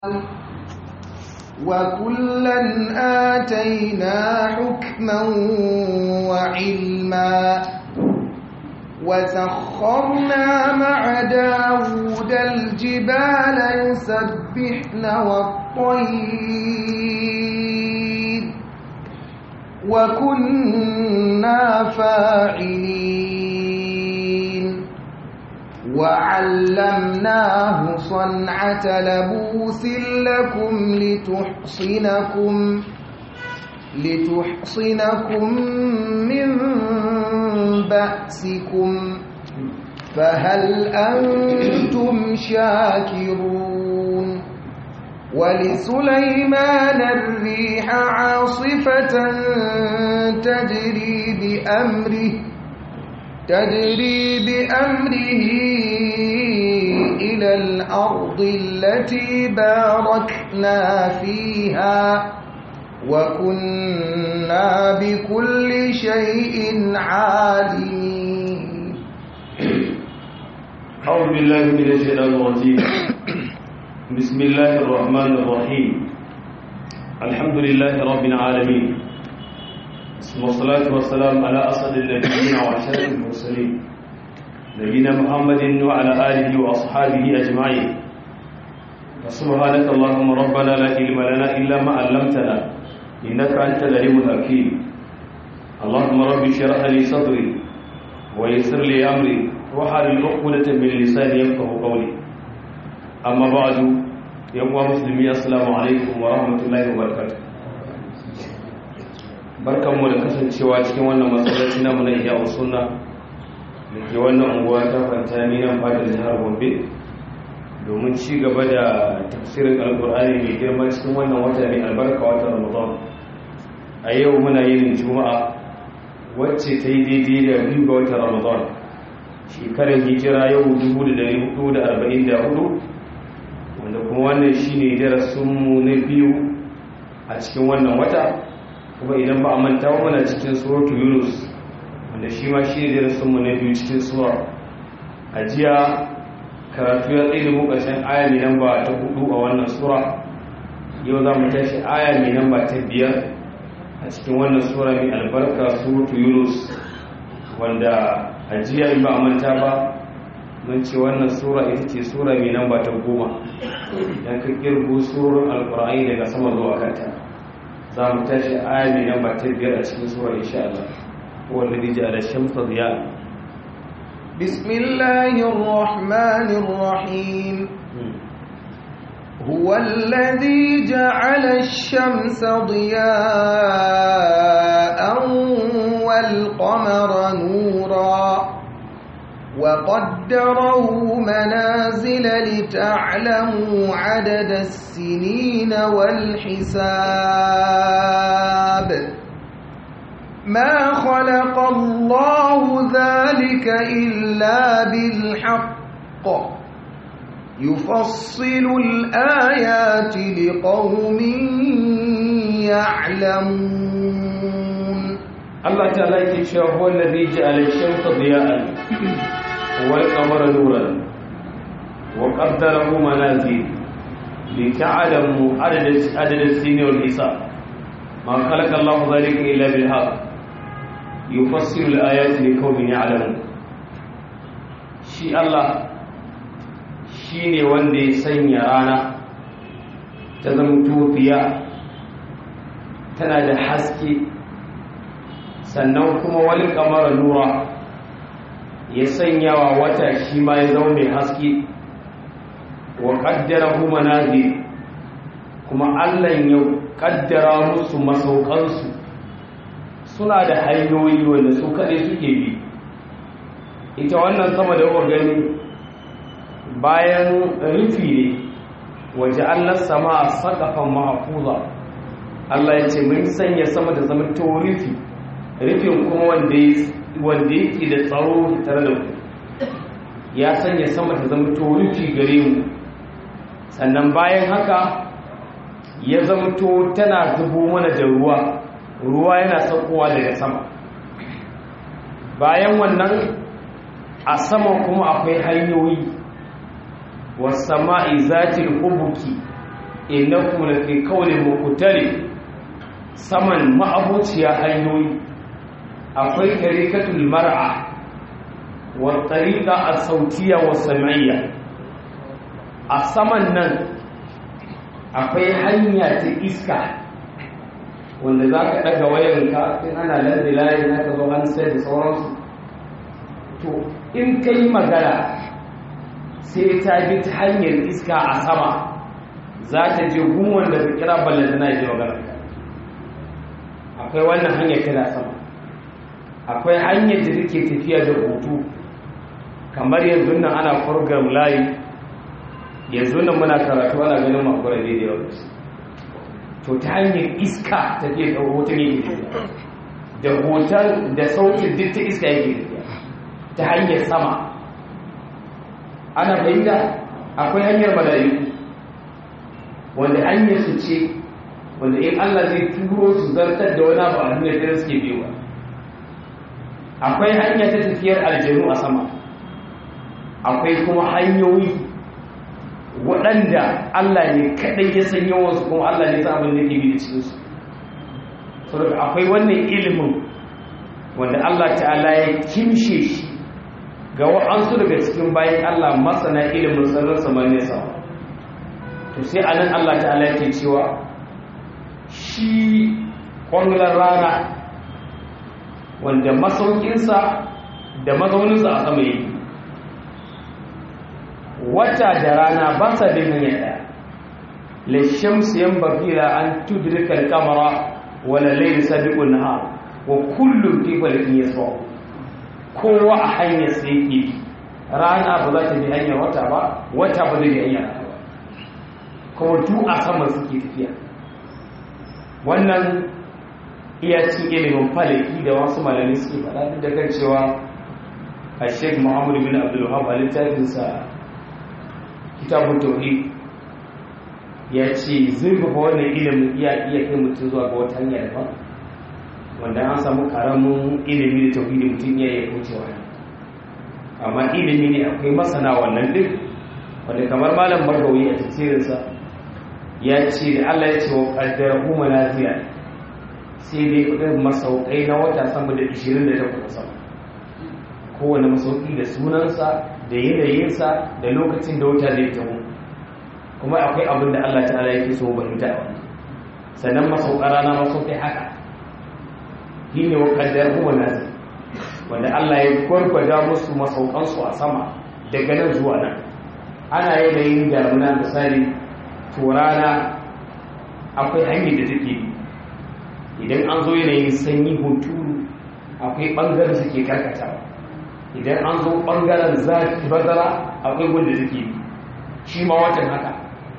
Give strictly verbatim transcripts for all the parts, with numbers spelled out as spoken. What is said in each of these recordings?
وكلا آتينا حكما وعلما وسخرنا مع داود الجبال يسبحن والطير وكنا فاعلين وعلمناه صنعة لبوس لكم لتحصنكم لتحصنكم من بأسكم فهل أنتم شاكرون ولسليمان الريح عاصفة تجري بأمره تجري بأمره إلى الأرض التي باركنا فيها وكنا بكل شيء عالمين. أعوذ بالله من الشيطان الرجيم. بسم الله الرحمن الرحيم. الحمد لله رب العالمين. والصلاة والسلام على أسعد النبيين وأشرف المرسلين نبينا محمد وعلى آله وأصحابه أجمعين. سبحانك اللهم ربنا لا علم لنا إلا ما علمتنا إنك أنت العليم الحكيم. اللهم رب اشرح لي صدري ويسر لي أمري واحلل عقدة من لساني يفقهوا قولي. أما بعد يا مسلمين السلام عليكم ورحمة الله وبركاته. barkanmu da kasancewa cikin wannan masallaci namu na Ihya Sunna da ke wannan unguwa ta Fantami nan fadar jihar Gombe domin ci gaba da tafsirin Alkur'ani mai girma cikin wannan wata mai albarka wata Ramadan. A yau muna yin Juma'a wacce ta yi daidai da biyu ga watan Ramadan shekarar hijira yau dubu da dari hudu da arba'in da hudu wanda kuma wannan shine darasinmu na biyu a cikin wannan wata. Kuma idan ba a manta wa muna cikin suratu Yunus wanda shi ma shi ne darasinmu na biyu cikin sura. A jiya karatu ya tsaye da mu ƙarshen aya mai namba ta hudu a wannan sura. Yau za mu tashi aya mai namba ta biyar a cikin wannan sura mai albarka suratu Yunus wanda a jiya in ba a manta ba mun ce wannan sura ita ce sura mai namba ta goma idan ka kirgo surorin alƙur'ani daga sama zuwa kanta. za mu tashi aya mai namba ta biyar a cikin sura insha Allah wanda zai ji ala shamsa ziya. Bismillahir Rahmanir Rahim. Huwa alladhi ja'ala ash-shamsa diya'an wal qamara nuran وقدره منازل لتعلموا عدد السنين والحساب ما خلق الله ذلك إلا بالحق يفصل الآيات لقوم يعلمون. الله تعالى يقول هو الذي جعل الشمس ضياء والقمر نورا وقدره منازل لتعلموا عدد عدد السنين والحساب ما خلق الله ذلك الا بالحق يفسر الايات لقوم يعلمون. shi Allah shine wanda ya sanya rana ta zama tofiya tana da haske sannan kuma wal qamara nura ya sanya wa wata shi ma ya zama mai haske wa qaddarahu manazil kuma Allah ya kaddara musu masaukansu suna da hanyoyi wanda su kadai suke bi. Ita wannan sama da kuka gani bayan rufi ne waje Allah sama saqafan mahfuza. Allah ya ce mun sanya sama da zama to rufi rufin kuma wanda ya wanda yake da tsaro tare da ku ya sanya sama ta zama rufi gare mu sannan bayan haka ya zama to tana zubo mana da ruwa ruwa yana saukowa daga sama. Bayan wannan a sama kuma akwai hanyoyi wasama'i zatil hubuki innakum la fi qawlin muqtalib saman ma'abuciya hanyoyi akwai tarikatul mar'a wa tariqa as-sautiyya wa sam'iyya a saman nan akwai hanya ta iska wanda za ka ɗaga wayanka in ana landilayi na ka zo hansar da sauransu to in ka yi magana sai ta bi ta hanyar iska a sama za ta je gunwan da ka kira ballanta na je magana akwai wannan hanyar tana sama akwai hanyar da take tafiya da hutu kamar yanzu nan ana program layi yanzu nan muna karatu ana ganin makwarar daidai yau to ta hanyar iska ta ke da hoton yake tafiya da hoton da sautin duk ta iska yake tafiya ta hanyar sama ana fahimta akwai hanyar mala'iku wanda hanyar su ce wanda in Allah zai turo su zartar da wani abu a duniya da suke biyowa akwai hanya ta tafiyar aljanu a sama akwai kuma hanyoyi waɗanda Allah ne kaɗai ya san yawansu kuma Allah ne sa abin da ke bi da cikinsu saboda akwai wannan ilimin wanda Allah ta'ala ya kimshe shi ga wa'ansu daga cikin bayan Allah masana ilimin sararin samaniya sama to sai anan Allah ta'ala yake cewa shi ƙwangular rana wanda masaukinsa da mazauninsa a sama yake wata da rana ba sa bin hanyar ɗaya lishamsu yan bakira an tudrika al-qamara wala layl sabiqun nahar wa kullun fi falakin yasbah kowa a hanyar sa yake rana ba za ta bi hanyar wata ba wata ba zai bi hanyar rana ba kuma duk a sama suke tafiya wannan iya cikin ilimin falaki da wasu malamai suke faɗa duk da kan cewa a Sheikh Muhammad bin Abdul Wahhab a littafinsa kitabun tauhid ya ce zurfafa wannan ilimin iya iya kai mutum zuwa ga wata hanya daban wanda an samu karamin ilimi da tauhidi mutum ya yi kaucewa amma ilimi ne akwai masana wannan din wanda kamar malam Bargawi a tafsirinsa ya ce da Allah ya ce wa qaddarahu manazila sai dai kudin masaukai na wata sama da ishirin da takwas sama kowane masauki da sunansa da yanayinsa da lokacin da wata zai taho kuma akwai abin da Allah ta'ala yake so fahimta sannan masauka rana masaukai haka shi ne wakaddar kuma nasi wanda Allah ya gwargwada musu masaukansu a sama daga nan zuwa nan ana yanayin damuna misali to rana akwai hanyar da take idan an zo yanayin sanyi hunturu akwai ɓangaren su ke karkatawa idan an zo ɓangaren zafi bazara akwai wanda take bi shi ma watan haka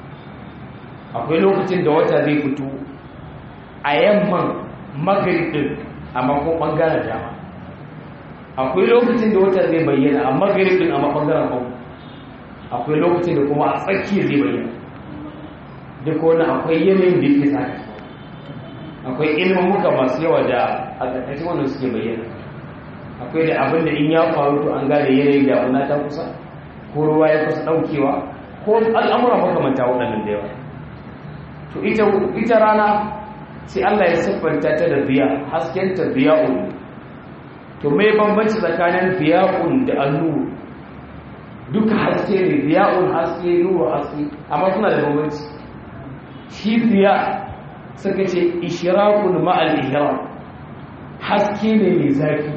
akwai lokacin da wata zai fito a yamman magaribin a makon ɓangaren dama akwai lokacin da wata zai bayyana a magaribin a maɓangaren hau akwai lokacin da kuma a tsakiya zai bayyana duk wani akwai yanayin da yake saka akwai ilimin muka masu yawa da a ƙarƙashin wannan suke bayyana akwai da abin da in ya faru to an gane yanayin damuna ta kusa ko ruwa ya kusa daukewa ko al'amura makamanta waɗannan da yawa to ita ita rana sai Allah ya siffanta ta da biya hasken ta biya'un to me bambanci tsakanin biya'un da an-nur duka haske ne biya'un haske nuru haske amma suna da bambanci shi biya suka ce ishraqun ma'al ihram haske ne mai zafi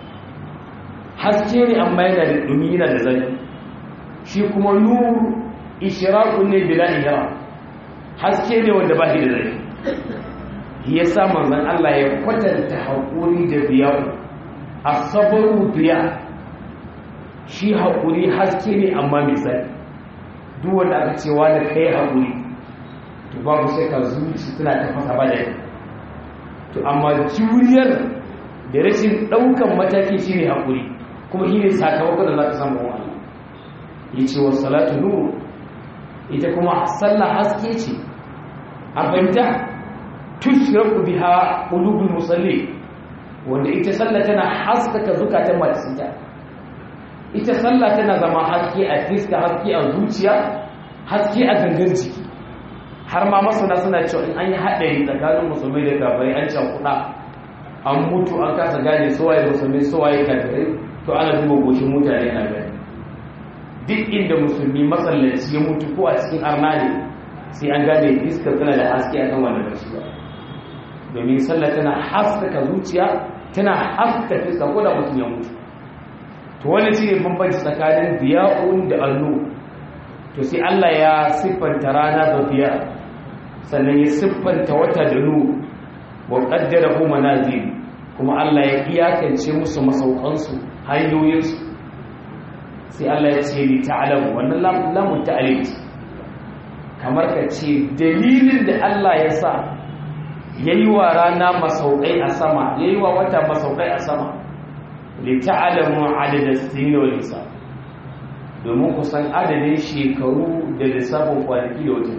haske ne amma yana da dumi yana da zafi shi kuma nur ishraqun ne bila ihram haske ne wanda ba shi da zafi yasa manzon Allah ya kwatanta hakuri da biya as-sabru biya shi hakuri haske ne amma mai zafi duk wanda aka ce wani kai hakuri to babu sai ka zuci tana tafasa ba da to amma juriyar da rashin daukan mataki shine hakuri kuma shi ne sakamakon da za ka samu wa Allah ya ce wa salatu nuru ita kuma sallah haske ce a fahimta tushraku biha qulubul musalli wanda ita sallah tana haskaka zukatan masu ita sallah tana zama haske a fiska haske a zuciya haske a gangan jiki har ma masana suna cewa in an yi haɗari tsakanin musulmai da kafirai an can kuɗa an mutu an kasa gane suwaye musulmai suwaye kafirai to ana duba goshin mutane na gani duk inda musulmi masallaci ya mutu ko a cikin arna ne sai an gane iskar tana da haske akan wannan bashi ba domin sallah tana haskaka zuciya tana haskaka fiska ko da mutum ya mutu to wani shi ne bambanci tsakanin diya'un da allu to sai Allah ya siffanta rana da diya sannan ya siffanta wata da nu wa qaddarahu manazil kuma Allah ya iyakance musu masaukansu hanyoyinsu sai Allah ya ce li ta'lamu wannan lamun ta'lim kamar ka ce dalilin da Allah ya sa yayi wa rana masaukai a sama yayi wa wata masaukai a sama li ta'lamu adada as-sinin wal hisab domin ku san adadin shekaru da lissafin kwanaki da watanni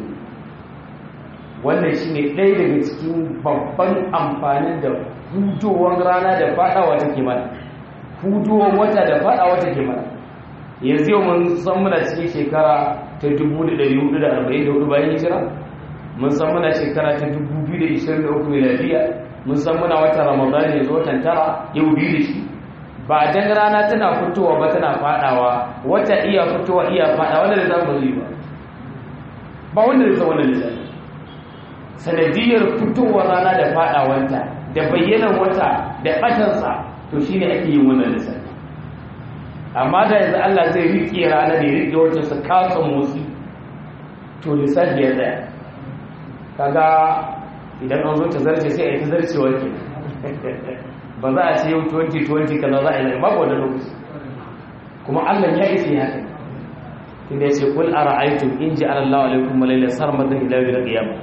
wannan shine ɗaya daga cikin babban amfanin da hudowar rana da fadawa take mana hudowar wata da fadawa take mana yanzu yau mun san muna cikin shekara ta dubu da ɗari hudu da arba'in da hudu bayan hijira mun san muna shekara ta dubu biyu da ishirin da uku miladiya mun san muna wata ramadan yanzu watan tara yau biyu da shi ba dan rana tana fitowa ba tana fadawa wata iya fitowa iya fadawa wanda da zamu yi ba ba wanda da zama wannan lissafi sanadiyar fitowar rana da fadawanta da bayyanar wata da batansa to shine ake yin wannan lissafi amma da yanzu Allah zai rike rana da ya rike wata su kasa motsi to lissafi ya tsaya kaga idan an zo ta zarce sai a yi ta zarcewa ke ba za a ce yau twenty twenty kaza za a yi babu wani lokaci kuma Allah ya isi ya haka tunda ya ce kul ara'aytum in ja'ala Allahu alaykum laylan sarmadan ila yawmil qiyamah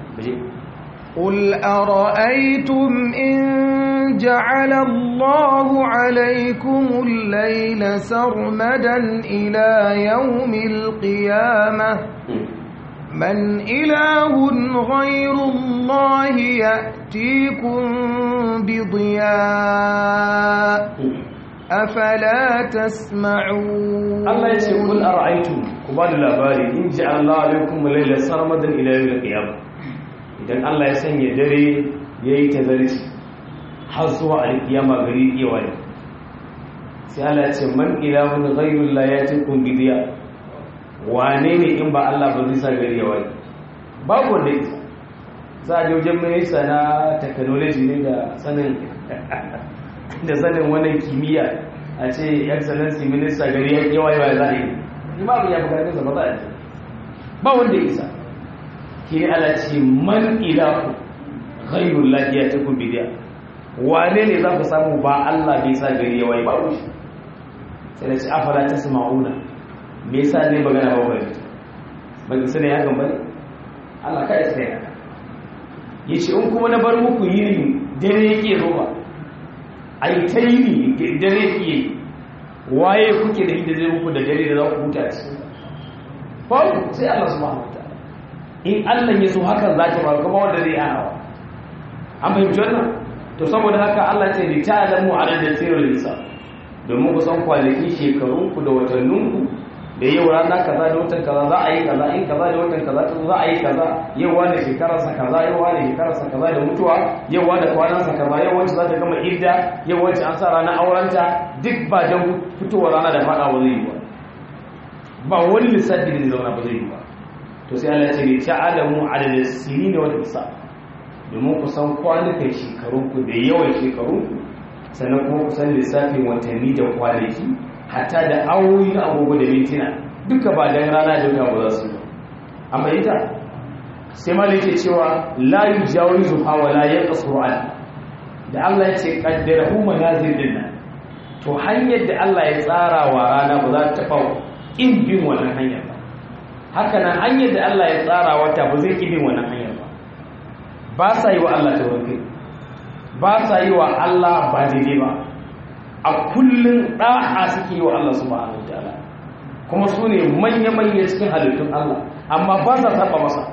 قل أرأيتم إن جعل الله عليكم الليل سرمدا إلى يوم القيامة من إله غير الله يأتيكم بضياء أفلا تسمعون الله يقول أرأيتم كبار الأباري إن جعل الله عليكم الليل سرمدا إلى يوم القيامة idan Allah ya sanya dare yayi tazarci har zuwa alkiyama gari iya wani sai Allah ya ce man ilahun ghayrul la yatikum bidiya wane ne in ba Allah ba zai sa gari ya wani babu wanda yake za a je wajen minista na technology ne da sanin da sanin wannan kimiyya a ce excellency minister gari ya yawa yawa za a yi ni babu ya bukatar sa ba za a yi ba wanda ya isa ke ala ce man ilahu ghayrul ladhi yatakum bidiya wane ne za ku samu ba Allah bai sa gari ya waye ba shi sai da ce afala tasma'una me yasa ne magana ba bane ba ki sani hakan bane Allah kai sai haka yace in kuma na bar muku yini dare yake roba ai ta yini dare yake waye kuke da inda zai muku da dare da za ku huta cikin fa sai Allah subhanahu in Allah ya so hakan za ta faru kuma wanda zai hana wa an fahimci wannan to saboda haka Allah ce li ta'lamu adada sirrul hisab domin ku san kwanaki shekarun ku da watannin ku da yau rana kaza da watan kaza za a yi kaza in kaza da watan kaza to za a yi kaza yau wani shekarar sa kaza yau wani shekarar sa kaza da mutuwa yau wani kwanan sa kaza yau wacce za ta gama idda yau wacce an sa ranar aurenta duk ba dan fitowar rana da fada ba zai yi ba ba wani lissafi da zai zauna ba zai yi ba to sai Allah ya ce ta'alamu adada sinin wal hisab domin ku san kwanukan shekarun ku da yawan shekarun ku sannan kuma ku san lissafin watanni da kwanaki hatta da awoyi na agogo da mintuna duka ba dan rana da wata ba za su yi amma ita sai malai ke cewa la yujawizu ha wa la yaqsuru an da Allah ya ce qaddarahu manazil dinna to hanyar da Allah ya tsara wa rana ba za ta taɓa in bin wannan hanyar ba haka nan hanyar da Allah ya tsara wata ba zai kibin wannan hanyar ba ba sa yi wa Allah tawakkali ba sa yi wa Allah ba daidai ba a kullun da'a suke yi wa Allah subhanahu wataala kuma su ne manya-manya cikin halittun Allah amma ba sa saba masa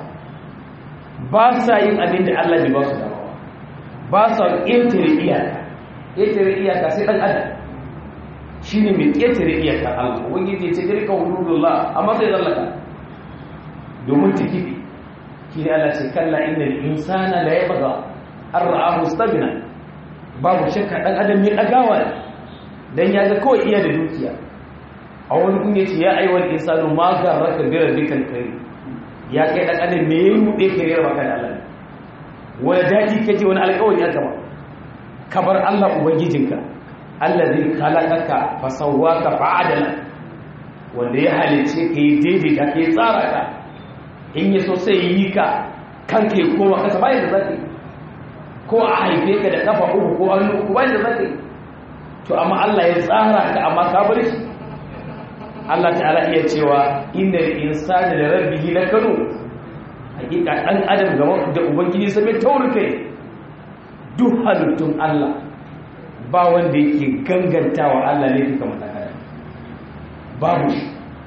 ba sa yin abin da Allah bai ba su dama ba sa ƙetare iyaka ƙetare iyaka sai ɗan adam shi ne mai ƙetare iyaka Allah wani ya ce jirka hududullah amma sai zallaka domin ta kifi shi ne Allah ce kalla innal insana la yabgha an ra'ahu istaghna babu shakka dan adam ne dagawa dan ya ga kawai iya da dukiya a wani kun yace ya ayyuhal insanu ma garraka bi rabbikal karim ya kai dan adam me yayi mude kare maka da Allah wala daji kaje wani alƙawari aka ba kabar Allah ubangijinka allazi khalaqaka fa sawwaka fa adala wanda ya halice ka yi daidaita ka yi tsara ka in yi so sai yi ka kanka ya koma kasa bayan da za ka yi ko a haife ka da kafa uku ko hannu uku bayan da za ka yi to amma Allah ya tsara ka amma ka bar shi Allah ta'ala iya cewa innal insana li rabbihi lakanu hakika dan adam gaban da ubangiji sai mai taurin kai duk halittun Allah ba wanda yake gangantawa Allah ne fi kamar dan adam babu shi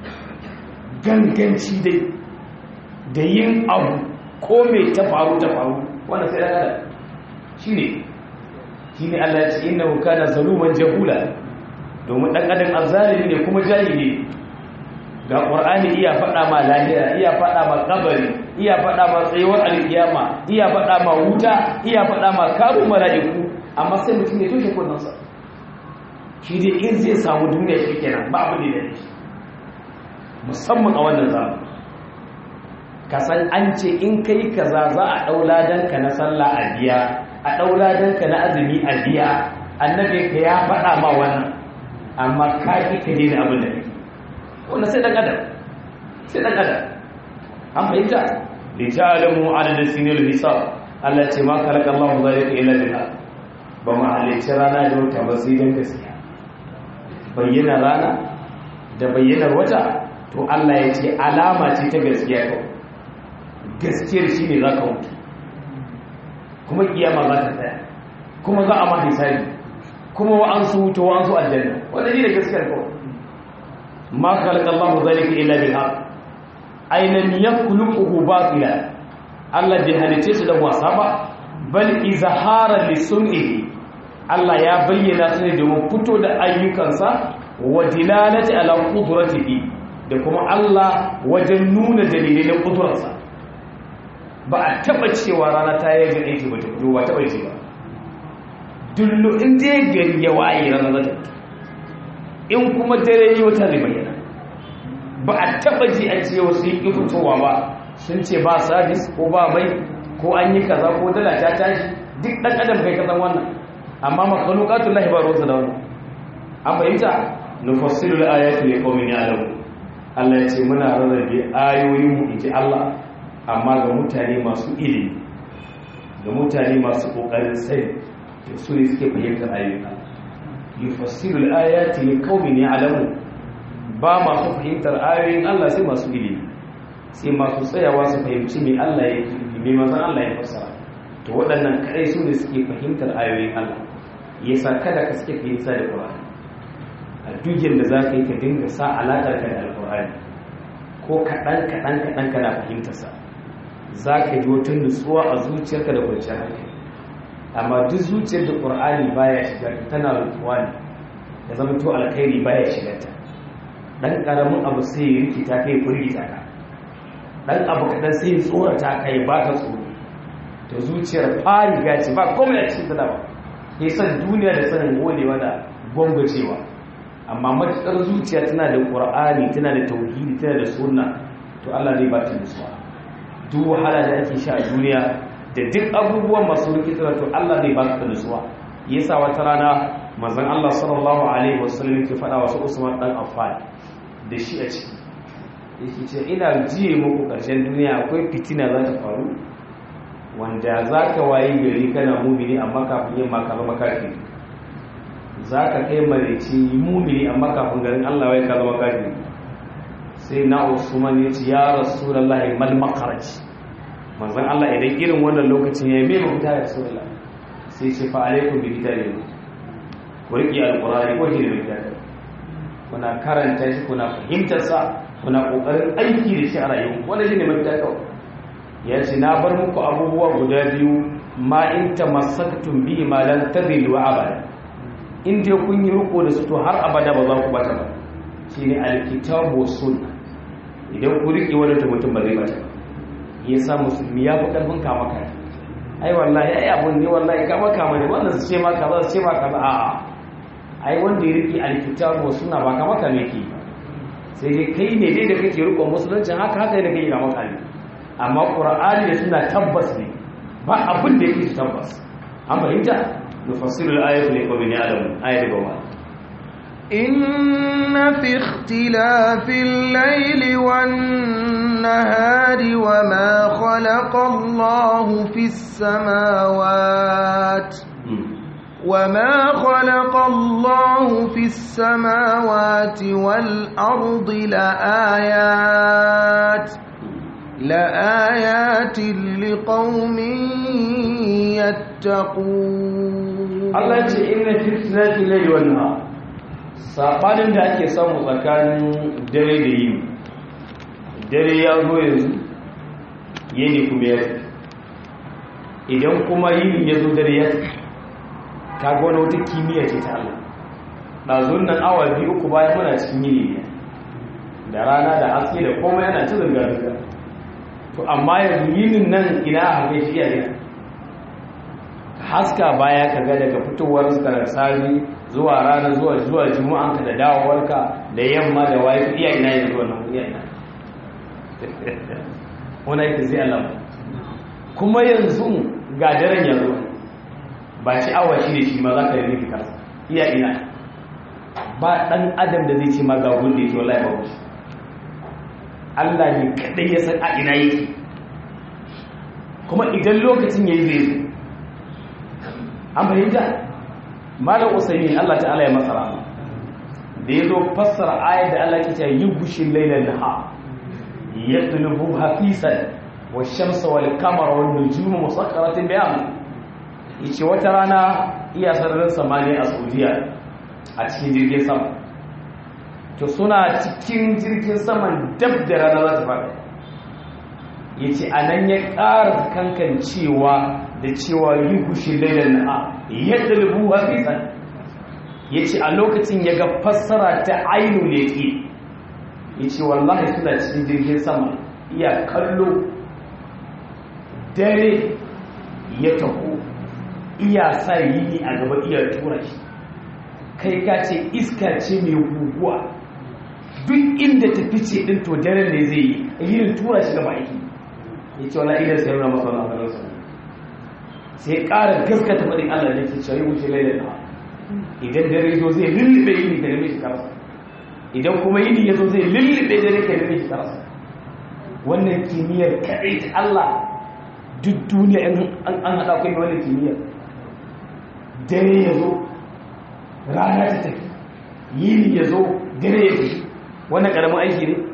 ganganci dai da yin abu ko mai ta faru ta faru wanda sai dan adam shine shine Allah ya ce innahu kana zaluman jahula domin dan adam azzalimi ne kuma jahili ga qur'ani iya faɗa ma lahira iya faɗa ma kabari iya faɗa ma tsayuwar alkiyama iya faɗa ma wuta iya faɗa ma karu mala'iku amma sai mutum ya toshe kunnansa shi dai in zai samu duniya shi kenan ba abu da yake musamman a wannan zamani ka san an ce in kai kaza za a daula danka na sallah a biya a daula danka na azumi a biya annabi ka ya faɗa ma wannan amma ka ki ka daina abin da kake wannan sai dan adam sai dan adam an fahimta li ta'lamu adad sinil hisab Allah ce ma khalaqa Allahu zalika illa bil haqq ba ma halicci rana da wata ba sai dan gaskiya bayyana rana da bayyanar wata to Allah ya ce alama ce ta gaskiya ko gaskiyar shine zaka mutu kuma kiyama za ta tsaya kuma za a ma hisabi kuma wa an su wuta wa an su aljanna wannan ne gaskiyar ko ma khalaqa Allahu zalika illa bil haqq aynan yakhluquhu batila Allah bai halice su da wasa ba bal izhara li sun'ihi Allah ya bayyana su ne domin fito da ayyukansa wa dilalati ala qudratihi da kuma Allah wajen nuna dalilai na kudurarsa ba a taba cewa rana ta yi ga aiki ba ta fito ba taba ce ba dullu in dai gari ya waye rana za ta fito in kuma dare yi wata zai bayyana ba a taba ji a ce wasu yi fitowa ba sun ce ba sabis ko ba mai ko an yi kaza ko dala ta tashi duk dan adam kai kasan wannan amma makhluqatul lahi ba ruwa da wannan an fahimta nufassilu al-ayati liqaumin ya'lamun Allah ya ce muna rarrabe ayoyin mu inji Allah amma ga mutane masu ilimi ga mutane masu kokarin sani to su ne suke fahimtar ayoyin Allah yufassilu al-ayati liqaumin ya'lamun ba masu fahimtar ayoyin Allah sai masu ilimi sai masu tsayawa su fahimci me Allah ya yi me manzon Allah ya fassara to waɗannan kai su ne suke fahimtar ayoyin Allah yasa kada ka suke fahimta da Qur'ani a dukkan da zaka yi ka dinga sa alaƙar ka da Al-Qur'ani ko kaɗan kaɗan kaɗan kana fahimtar sa zaka ji wata nutsuwa a zuciyarka da kwanciyar hankali amma duk zuciyar da Qur'ani baya shiga tana nutsuwa ne da zama to alkhairi baya shiga ta dan karamin abu sai ya rikita kai kurgita ka dan abu kadan sai ya tsorata kai ba ka tsoro to zuciyar fari gaci ba komai a cikin ta ba ke san duniya da sanin golewa da gwangwacewa amma matakar zuciya tana da Qur'ani tana da tauhidi tana da sunna to Allah zai ba ta nutsuwa duk wahala da ake sha a duniya da duk abubuwan masu rikitarwa to Allah zai ba ta nutsuwa yasa wata rana manzon Allah sallallahu alaihi wasallam yake faɗa wasu Usman dan Affan da shi a ciki yake ce ina jiye muku ƙarshen duniya akwai fitina za ta faru wanda za ka waye gari kana mumini amma kafin yin maka zama kafin za ka kai mareci mumini amma kafin garin Allah wai ka zama kafin sai na Usman ya ce ya Rasulullahi mal makaraj manzon Allah idan irin wannan lokacin ya yi mai mafita ya Rasulullah sai ce fa alaikum bi kitabi ku riƙe alqur'ani ko shi da kitabi kuna karanta shi kuna fahimtar sa kuna kokarin aiki da shi a rayuwa wannan shine mafita kawai ya ce na bar muku abubuwa guda biyu ma in tamassaktum bihi ma lan tadillu abada in dai kun yi riko da su to har abada ba za ku bata ba shine alkitabu was sunna idan ku riƙe wannan to mutum ba zai bata ba ya sa musulmi ya fi karfin kama kai ai wallahi ai abun ne wallahi kama kama ne wannan su ce ma kaza su ce ma kaza a'a ai wanda ya rike alkitabu suna ba kama kame ke sai dai kai ne dai da kake rikon musulunci haka haka da kake kama kame amma qur'ani da suna tabbas ne ba abin da yake tabbas an fahimta nufassilu al-ayatu li qawmin ya'lamun ayatu gaba إن في اختلاف الليل والنهار وما خلق الله في السماوات وما خلق الله في السماوات والأرض لآيات لآيات لقوم يتقون الله يقول إن في اختلاف الليل والنهار saɓanin da ake samu tsakanin dare da yini dare ya zo yanzu yini kuma ya idan kuma yini ya zo dare ya kaga wani wata kimiyya ce ta Allah ɗazun nan awa biyu uku bayan muna cikin yini ne da rana da haske da komai yana ci zanga-zanga to amma yanzu yinin nan ina a haka shi a yana haska baya kaga daga fitowar sarari zuwa rana zuwa zuwa juma'anka da dawowarka da yamma da waye iya ina yanzu wannan iya ina wannan yake sai Allah kuma yanzu ga daren yanzu ba ci awa shi ne shi ma zaka yi miki kansa iya ina ba dan adam da zai ce ma ga gunde yake wallahi ba shi Allah ne kadai ya san a ina yake kuma idan lokacin yayi zai zo an fahimta malam usaimin Allah ta'ala ya masa rahama da yazo fassara ayat da Allah ke cewa yughshil layla nahar yatlubu hafisan wash-shamsa wal-qamara wan-nujumu musakkaratin bi amri yace wata rana iya sararin samani a Saudiya a cikin jirgin sama to suna cikin jirgin saman dab da rana za ta fada yace anan ya ƙara kankan cewa da cewa yughshil layla nahar yadlubu hafisan yace a lokacin ya ga fassara ta ainul yaqin yace wallahi suna cikin jirgin sama iya kallo dare ya taho iya sa yini a gaba iya tura shi kai ka ce iska ce mai guguwa duk inda ta fice din to dare ne zai yi yinin tura shi gaba yake yace wallahi idan sai na masa Allah sai ƙara gaskata faɗin Allah da ke cewa wuce lailin na idan dare zo zai lullube yini ka nemi shi karasa idan kuma yini ya zo zai lullube dare ka nemi shi karasa wannan kimiyyar kaɗai ta Allah duk duniya an haɗa kai wannan kimiyyar dare ya zo rana ta tafi yini ya zo dare ya tafi wannan ƙaramin aiki ne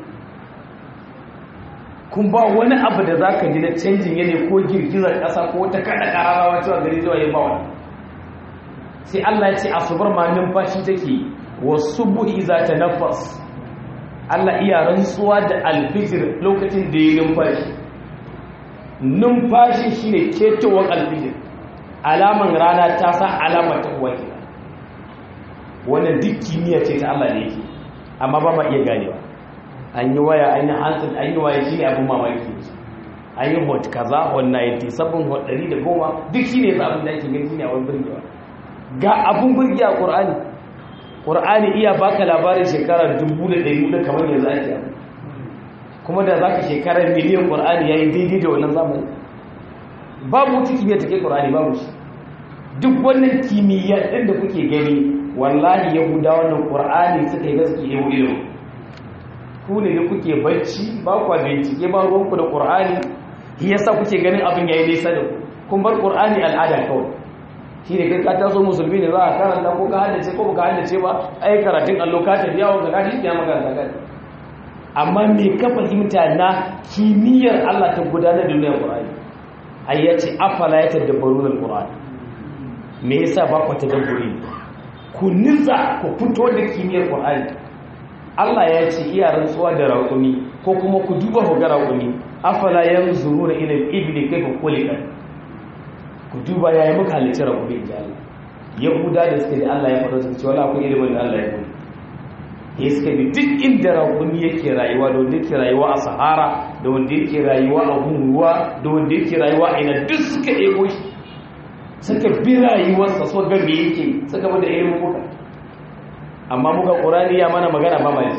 kun ba wani abu da za ka ji na canjin yanayi ko girgizar ƙasa ko ta kada ƙararrawa cewa gari zuwa yin bawa sai Allah ya ce asubar ma numfashi take wasu buhi za ta nafas Allah iya rantsuwa da alfijir lokacin da ya numfashi numfashi shi ne ketowar alfijir alaman rana ta sa alamar ta uwa ke wannan duk kimiyya ce ta Allah ne yake amma ba ma iya ganewa an yi waya an yi hansel an yi waya shi ne abin mamaki an yi hot kaza hot ninety sabon hot ɗari da goma duk shi ne ya abin da ake gani shi ne abin birgewa ga abin birge a ƙur'ani ƙur'ani iya baka labarin shekarar dubu da ɗari hudu kamar yanzu ake abu kuma da za ka shekarar miliyan ƙur'ani ya yi daidai da wannan zamani babu wata kimiyyar ta kai ƙur'ani babu shi duk wannan kimiyyar ɗin da kuke gani wallahi yahuda wannan ƙur'ani suka yi gaske yau ilimin ku ne da kuke bacci ba kwa bincike ba ruwanku da ƙur'ani shi yasa kuke ganin abin yayi nesa da ku kun bar ƙur'ani al'ada kawai shi ne kai ka taso musulmi ne za a karanta ko ka haddace ko ba ka haddace ba ai karatun allo ka tafi yawon ka tafi ya maka da amma me ka fahimta na kimiyyar Allah ta gudanar da duniyar ƙur'ani ai ya ce afala ya tadabbaruna al-qur'ani me yasa ba ku tadabburi ku nitsa ku fito da kimiyyar ƙur'ani Allah ya ce iya rantsuwa da raƙumi ko kuma ku duba ku ga raƙumi afala yanzuruna ila al-ibli kayfa khuliqat ku duba yayi muka halice raƙumi inji Allah yahuda da suke da Allah ya fara su ce wala ku ilimin da Allah ya yi ya suka bi duk inda raƙumi yake rayuwa da wanda yake rayuwa a sahara da wanda yake rayuwa a ruwa da wanda yake rayuwa a ina duk suka ego shi suka bi rayuwarsa so ga me yake suka bada irin muka amma muka Qur'ani ya mana magana ba mai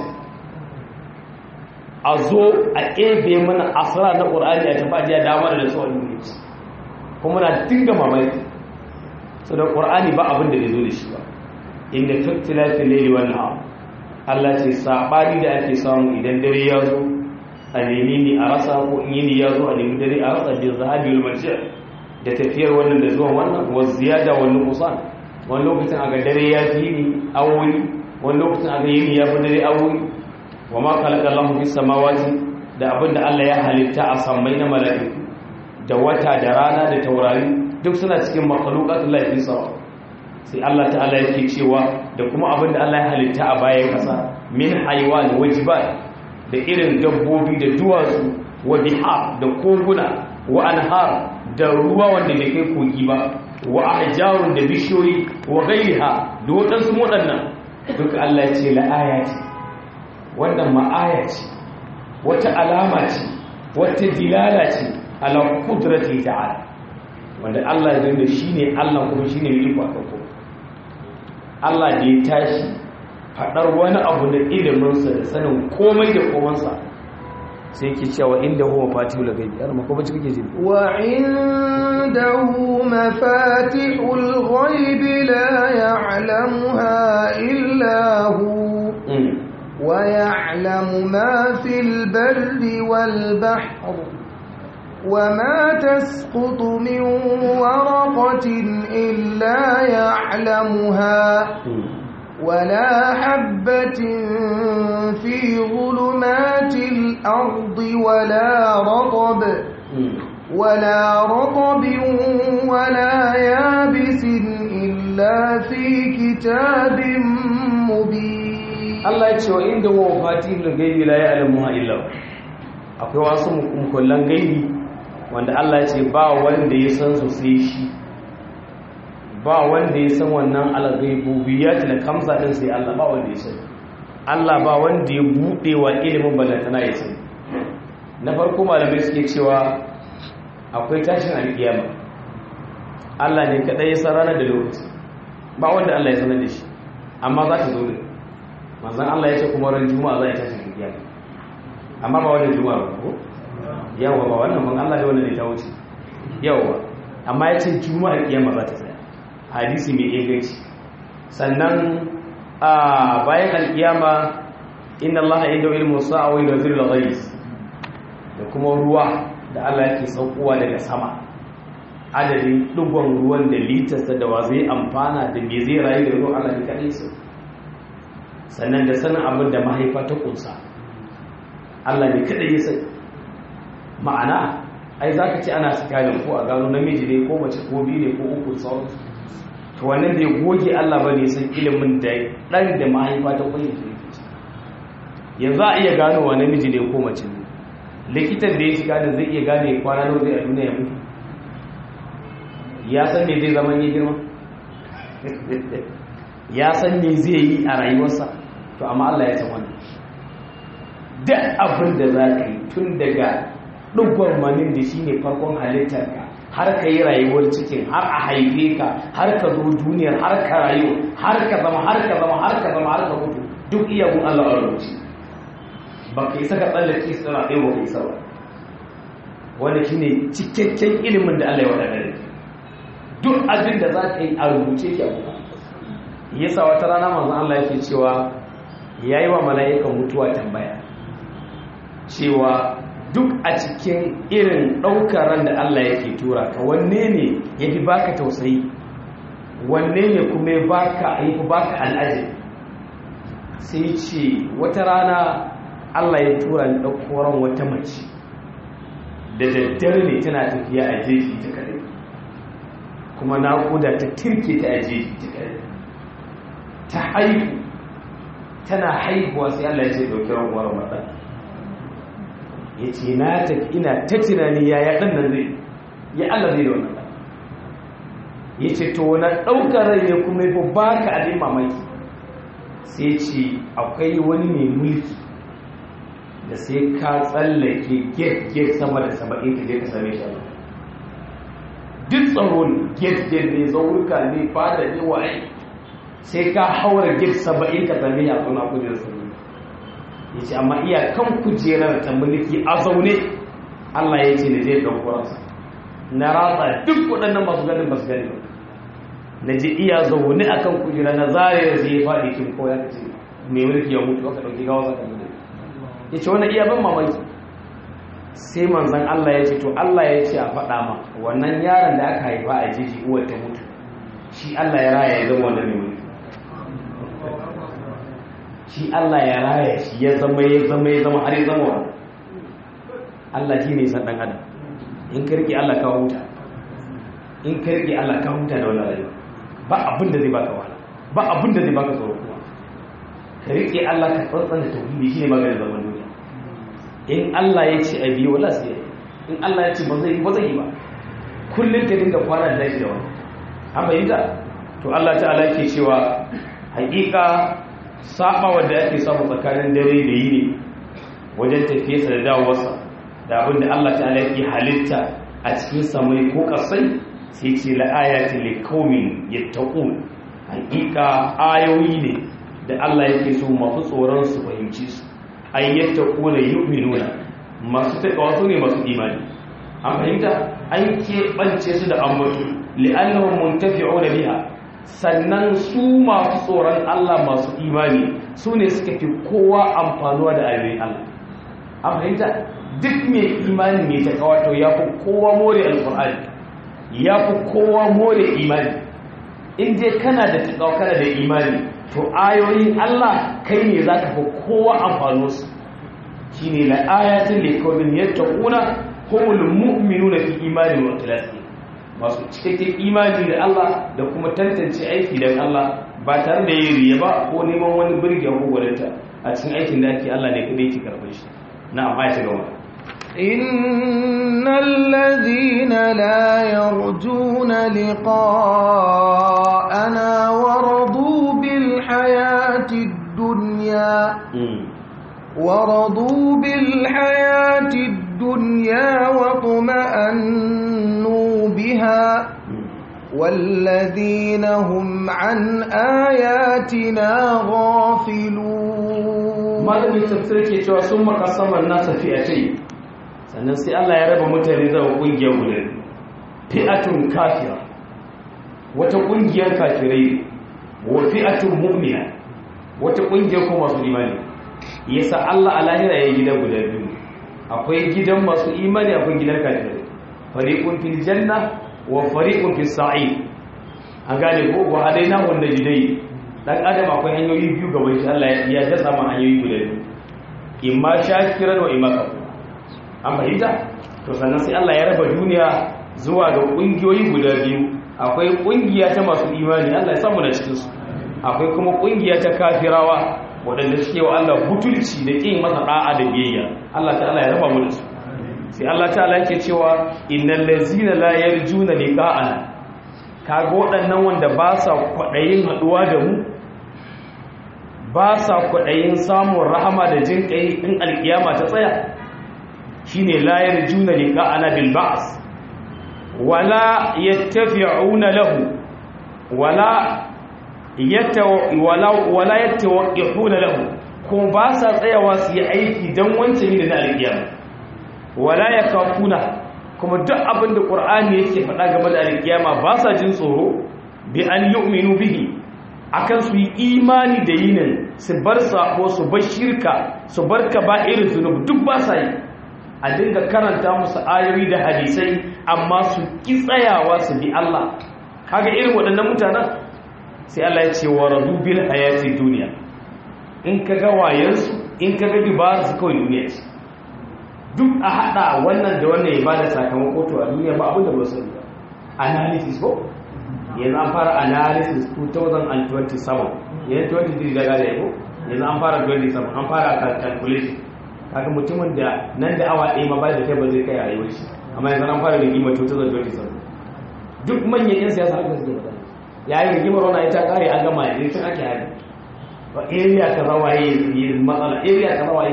a zo a ebe mana asara na Qur'ani a tafi ajiya dama da su wani ne kuma na dinga mamaki so da Qur'ani ba abin da zo da shi ba inda tuktilafil layli wan nahar Allah ce sabani da ake samu idan dare ya zo a nemi ni a rasa ko in yini ya zo a nemi dare a rasa bin zahabi wal marji' da tafiyar wannan da zuwa wannan wa ziyada wal nuqsan wani lokacin aga dare ya fi ni awoyi wani lokacin aga yini ya fi dare awoyi wa ma khalaqa Allahu fis samawati da abinda Allah ya halitta a sammai na mala'iku da wata da rana da taurari duk suna cikin makhluqatul lahi sawa sai Allah ta'ala yake cewa da kuma abinda Allah ya halitta a bayan kasa min haywan wajibal da irin dabbobi da duwatsu wa bihar da koguna wa anhar da ruwa wanda bai kai kogi ba wa ahjarun da bishiyoyi wa ghayriha da wadansu wadannan duk Allah ya ce la ayati wannan ma aya ce wata alama ce wata dilala ce ala qudrati ta'ala wanda Allah ya da shine Allah kuma shine mai iko akan ko Allah da ya tashi fadar wani abu da ilimin sa da sanin komai da komansa sai yake cewa inda huwa fatihul ghaibi har ma ko bace kake ji wa indahu mafatihul ghaibi la ya'lamuha illa hu wa ya'lamu ma fil barri wal bahri وما تسقط من ورقة إلا يعلمها ولا حبة في ظلمات الأرض ولا رطب ولا رطب ولا يابس إلا في كتاب مبين الله يتشوى عنده مفاتيح الغيب لا يعلمها إلا هو akwai wasu mukullan gaibi wanda Allah ya ce ba wanda ya san su sai shi ba wanda ya san wannan al-ghaibubiyat da kamsa din sai Allah ba wanda ya san Allah ba wanda ya bude wa ilimin balantana ya san na farko malamai suke cewa akwai tashin alkiyama Allah ne kadai ya san ranar da lokaci ba wanda Allah ya sanar da shi amma za ta zo ne manzon Allah ya ce kuma ran juma'a za ta tashi alkiyama amma ba wannan juma'a ba ko yawa ba wannan mun Allah da wannan ne ta wuce yawa amma ya ce juma'a kiyama za ta tsaya hadisi mai inganci sannan a bayan alkiyama inna allaha inda ilmu sa'a wa yunzilu al-ghayth da kuma ruwa da Allah yake saukowa daga sama adadin dugon ruwan da litarsa da wa zai amfana da me zai rayu da ruwan Allah ne kadai su sannan da sanin abin da mahaifa ta kunsa Allah ne kadai ya sani ma'ana ai zaka ce ana sikalin ko a gano namiji ne ko mace ko biyu ne ko uku sauran to wannan da ya goge Allah ba ne san ilimin da dan da mahaifa ta kunsa yanzu a iya gano wa namiji ne ko mace ne likitan da ya shiga da zai iya gane kwana nawa zai a duniya mutu ya san me zai zama ne girma ya san me zai yi a rayuwarsa to amma Allah ya san wannan duk abin da za ka yi tun daga dubban manin da shi ne farkon halittar ka har ka yi rayuwar cikin har a haife ka har ka zo duniyar har ka rayu har ka zama har ka zama har ka zama har ka mutu duk iya gun Allah a rubuce ba ka isa ka tsallake su tsara ɗaya ba ka isa ba wanda shi ne cikakken ilimin da Allah ya waɗa gare duk abin da za ka yi a rubuce ki a kuma yasa wata rana manzon Allah yake cewa ya yi wa mala'ikan mutuwa tambaya cewa duk a cikin irin ɗaukar ran da Allah yake tura ka wanne ne ya fi baka tausayi wanne ne kuma ya baka ya fi baka al'aji sai ce wata rana Allah ya tura ni ɗauko ran wata mace da daddare ne tana tafiya a jeji ta kare kuma naƙuda ta tirke ta a jeji ta kare ta haihu tana haihuwa sai Allah ya ce ɗauki ran uwar mata ya ce na tafi ina ta tunani yaya ɗan nan zai ya Allah zai da wannan ɗan ya ce to na ɗaukar rai ne kuma ya ba ka abin mamaki sai ce akwai wani mai mulki da sai ka tsallake get-get sama da saba'in ka je ka same shi duk tsaron get-get ne zaurka ne fada ne waye sai ka haura get saba'in ka same ya kuma kujerar sami ya ce amma iya kan kujerar ta mulki a zaune Allah ya ce na je ɗaukuransa na ratsa duk waɗannan masu ganin masu gani ba na ji iya zaune a kan kujera na zare da zai faɗi kin ko ya ce mai mulki ya mutu aka ɗauki gawa saka da ya ce wani iya ban mamaki sai manzan Allah ya ce to Allah ya ce a faɗa ma wannan yaron da aka haifa a jiji uwar ta mutu shi Allah ya raya ya zama wannan mai mulki shi Allah ya raya shi ya zama ya zama ya zama har ya zama wani Allah shi ne san ɗan adam in ka rike Allah ka huta in ka rike Allah ka huta da wannan rayuwa ba abin da zai baka wahala ba abin da zai baka tsoro kuma ka rike Allah ka tsantsan da tauhidi shine maganar zaman duniya in Allah ya ce abi wala sai in Allah ya ce ba zai ba zai ba kullun ka dinga kwana da shi da wani an bayyana to Allah ta'ala yake cewa haƙiƙa saba wanda ake samu tsakanin dare da yini wajen tafiyarsa da dawowarsa da abin da Allah ta'ala yake halitta a cikin samai ko kasai sai ce la'ayatin liqaumin yattaqun hakika ayoyi ne da Allah yake so masu tsoron su fahimci su ay yattaquna yu'minuna masu takawa su ne masu imani an fahimta an keɓance su da ambato li'annahum muntafi'una biha sannan su masu tsoron Allah masu imani su ne suka fi kowa amfanuwa da ayoyin Allah an fahimta duk mai imani mai takawa to ya fi kowa more alƙur'ani ya fi kowa more imani in je kana da takawa kana da imani to ayoyin Allah kai ne za ka fi kowa amfano su shi ne la ayatin liqaumin yattaquna humul mu'minuna fi imani wa ikhlasi masu cikakken imani da Allah da kuma tantance aiki dan Allah ba tare da yin riya ba ko neman wani burge ko gwaninta a cikin aikin da ake Allah ne kadai yake karɓar shi na'am ayata gaba إن الذين لا يرجون لقاءنا ورضوا بالحياة الدنيا ورضوا بالحياة الدنيا واطمأنوا بها والذين هم عن آياتنا غافلون malamin tafsir ke cewa sun makasamar nasa fi'atai sannan sai Allah ya raba mutane zuwa kungiyar guda fi'atun kafira wata kungiyar kafirai wa fi'atun mu'mina wata kungiyar kuma masu imani yasa Allah a lahira ya gida guda biyu akwai gidan masu imani akwai gidan kafirai fariqun fil janna wa fariqun fis sa'id an gane ko wa hadainahu an-najdai dan adam akwai hanyoyi biyu gaban shi Allah ya dasa ma hanyoyi guda biyu imma shakiran wa imma kafur an fahimta to sannan sai Allah ya raba duniya zuwa ga kungiyoyi guda biyu akwai kungiya ta masu imani Allah ya samu da cikin su akwai kuma kungiya ta kafirawa wadanda suke wa Allah butulci da kin masa da'a da biyayya Allah ta'ala ya raba mu da su sai Allah ta'ala yake cewa innal ladzina la yarjuna liqa'ana kaga waɗannan wanda ba sa kwaɗayin haɗuwa da mu ba sa kwaɗayin samun rahama da jin ƙai in alƙiyama ta tsaya shi ne layar juna liƙa ana bilba'as wala yattafi'una lahu wala yattawaqqifuna lahu kuma ba sa tsayawa su yi aiki don wancan yi da na alƙiyama wala yakafuna kuma duk abin da ƙur'ani yake faɗa game da alƙiyama ba sa jin tsoro bi an yu'minu bihi akan su yi imani da yinin su bar sako su bar shirka su bar kaba'ir zunub duk ba sa yi a dinga karanta musu ayoyi da hadisai amma su ki tsayawa su bi Allah kaga irin waɗannan mutanen sai Allah ya ce wa radu bil hayati dunya in kaga wayansu in kaga dibar su kawai duniya ce duk a hada wannan da wannan ya bada sakamako to a duniya ba abin da ba su ba analysis ko yanzu an fara analysis two thousand twenty-seven yanzu twenty-three daga da yabo yanzu an fara twenty-seven an fara calculation kaga mutumin da nan da awa ɗaya ma ba da kai ba zai kai a rayuwar shi amma yanzu an fara rigima two thousand twenty-seven duk manyan yan siyasa haka suke faɗa yayin rigimar wannan ita kare an gama yanzu tun ake hari ba area kaza waye matsala area kaza waye kaza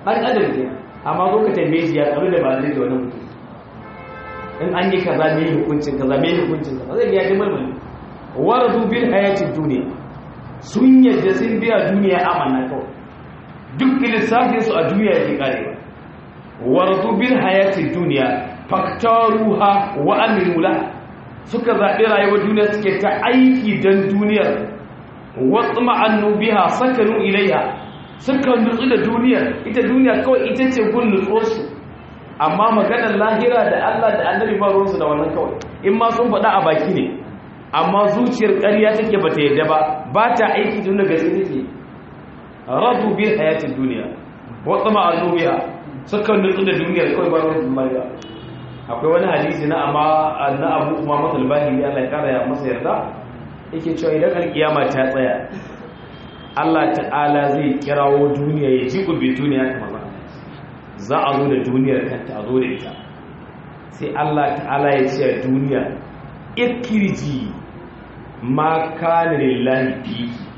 dan adam ke amma zo ka tambaye shi ya karu da ba zai da wani mutum in an yi kaza me hukuncin kaza me hukuncin kaza zai ya ji mulmuli waradu bil hayatid dunya sun yadda sun biya duniya amana kawai duk lissafin su a duniya yake karewa waradu bil hayatid dunya faktaruha wa amilu la suka zabi rayuwar duniya suke ta aiki dan duniyar watma'annu biha sakanu ilaiha suka nutsu da duniyar ita duniya kawai ita ce gun nutsuwarsu amma maganar lahira da Allah da annabi ba ruwansu da wannan kawai in ma sun faɗa a baki ne amma zuciyar ƙarya take bata yadda ba ba ta aiki tun da gaske take radu bil hayatid dunya wa tama'annu biha suka nutsu da duniyar kawai ba ruwansu da akwai wani hadisi na amma na Abu Umama al-Bahili Allah ya kara ya masa yarda yake cewa idan alkiyama ta tsaya Allah ta'ala zai kirawo duniya ya ji gobe duniya kamar za a zo da duniyar kanta a zo da ita sai Allah ta'ala ya ce duniya ikirji ma kana lillahi fi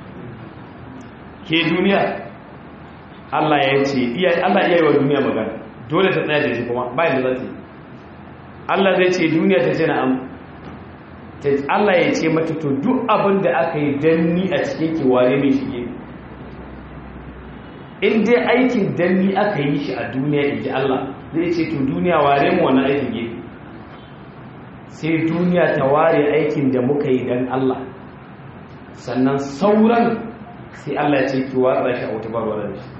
ke duniya Allah ya ce iya Allah iya yi wa duniya magana dole ta tsaya da shi kuma bayan da za ta yi Allah zai ce duniya ta ce na'am Allah ya ce mata to duk abin da aka yi danni a cikin kiware mai shige in dai aikin danni aka yi shi a duniya inji Allah zai ce to duniya ware mu wannan aikin gefe sai duniya ta ware aikin da muka yi dan Allah sannan sauran sai Allah ya ce ki watsa shi a wata barwar da shi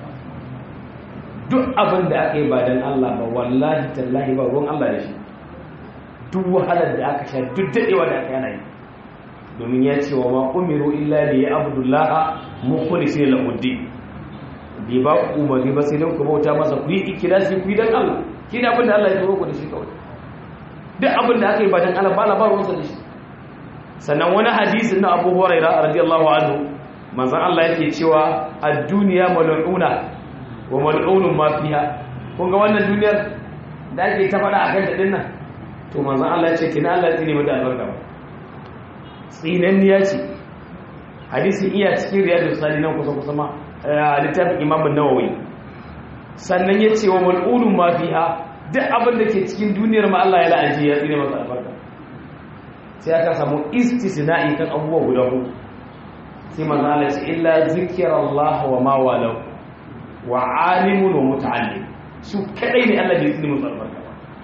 duk abin da aka yi ba dan Allah ba wallahi tallahi ba ruwan Allah da shi duk wahalar da aka sha duk dadewa da aka yana yi domin ya ce wa ma umiru illa li ya'budullaha mukhlisina lahu ad-din bi ba umarni ba sai dan ku bauta masa ku yi ikhlasi ku yi dan Allah kina abin da Allah ya turo ku da shi kawai duk abin da aka yi ba dan Allah ba la ba ruwansa da shi sannan wani hadisin na Abu Hurairah radiyallahu anhu manzon Allah yake cewa ad-dunya mal'una wa mal'unun ma fiha kun ga wannan duniyar da ake ta fada akan ta dinnan to manzon Allah ya ce kina Allah ya tsine mata albarka ba tsinanniya ce hadisin iya cikin riyadus salihin kusa kusa ma littafin Imam an-Nawawi sannan ya ce wa mal'unun ma fiha duk abin da ke cikin duniyar ma Allah ya la'anci ya tsine mata albarka sai aka samu istisna'i kan abubuwa guda huɗu sai manzon Allah ya ce illa zikrullah wa ma walau wa alimun wa muta'allim su kadai ne Allah bai tsine mata albarka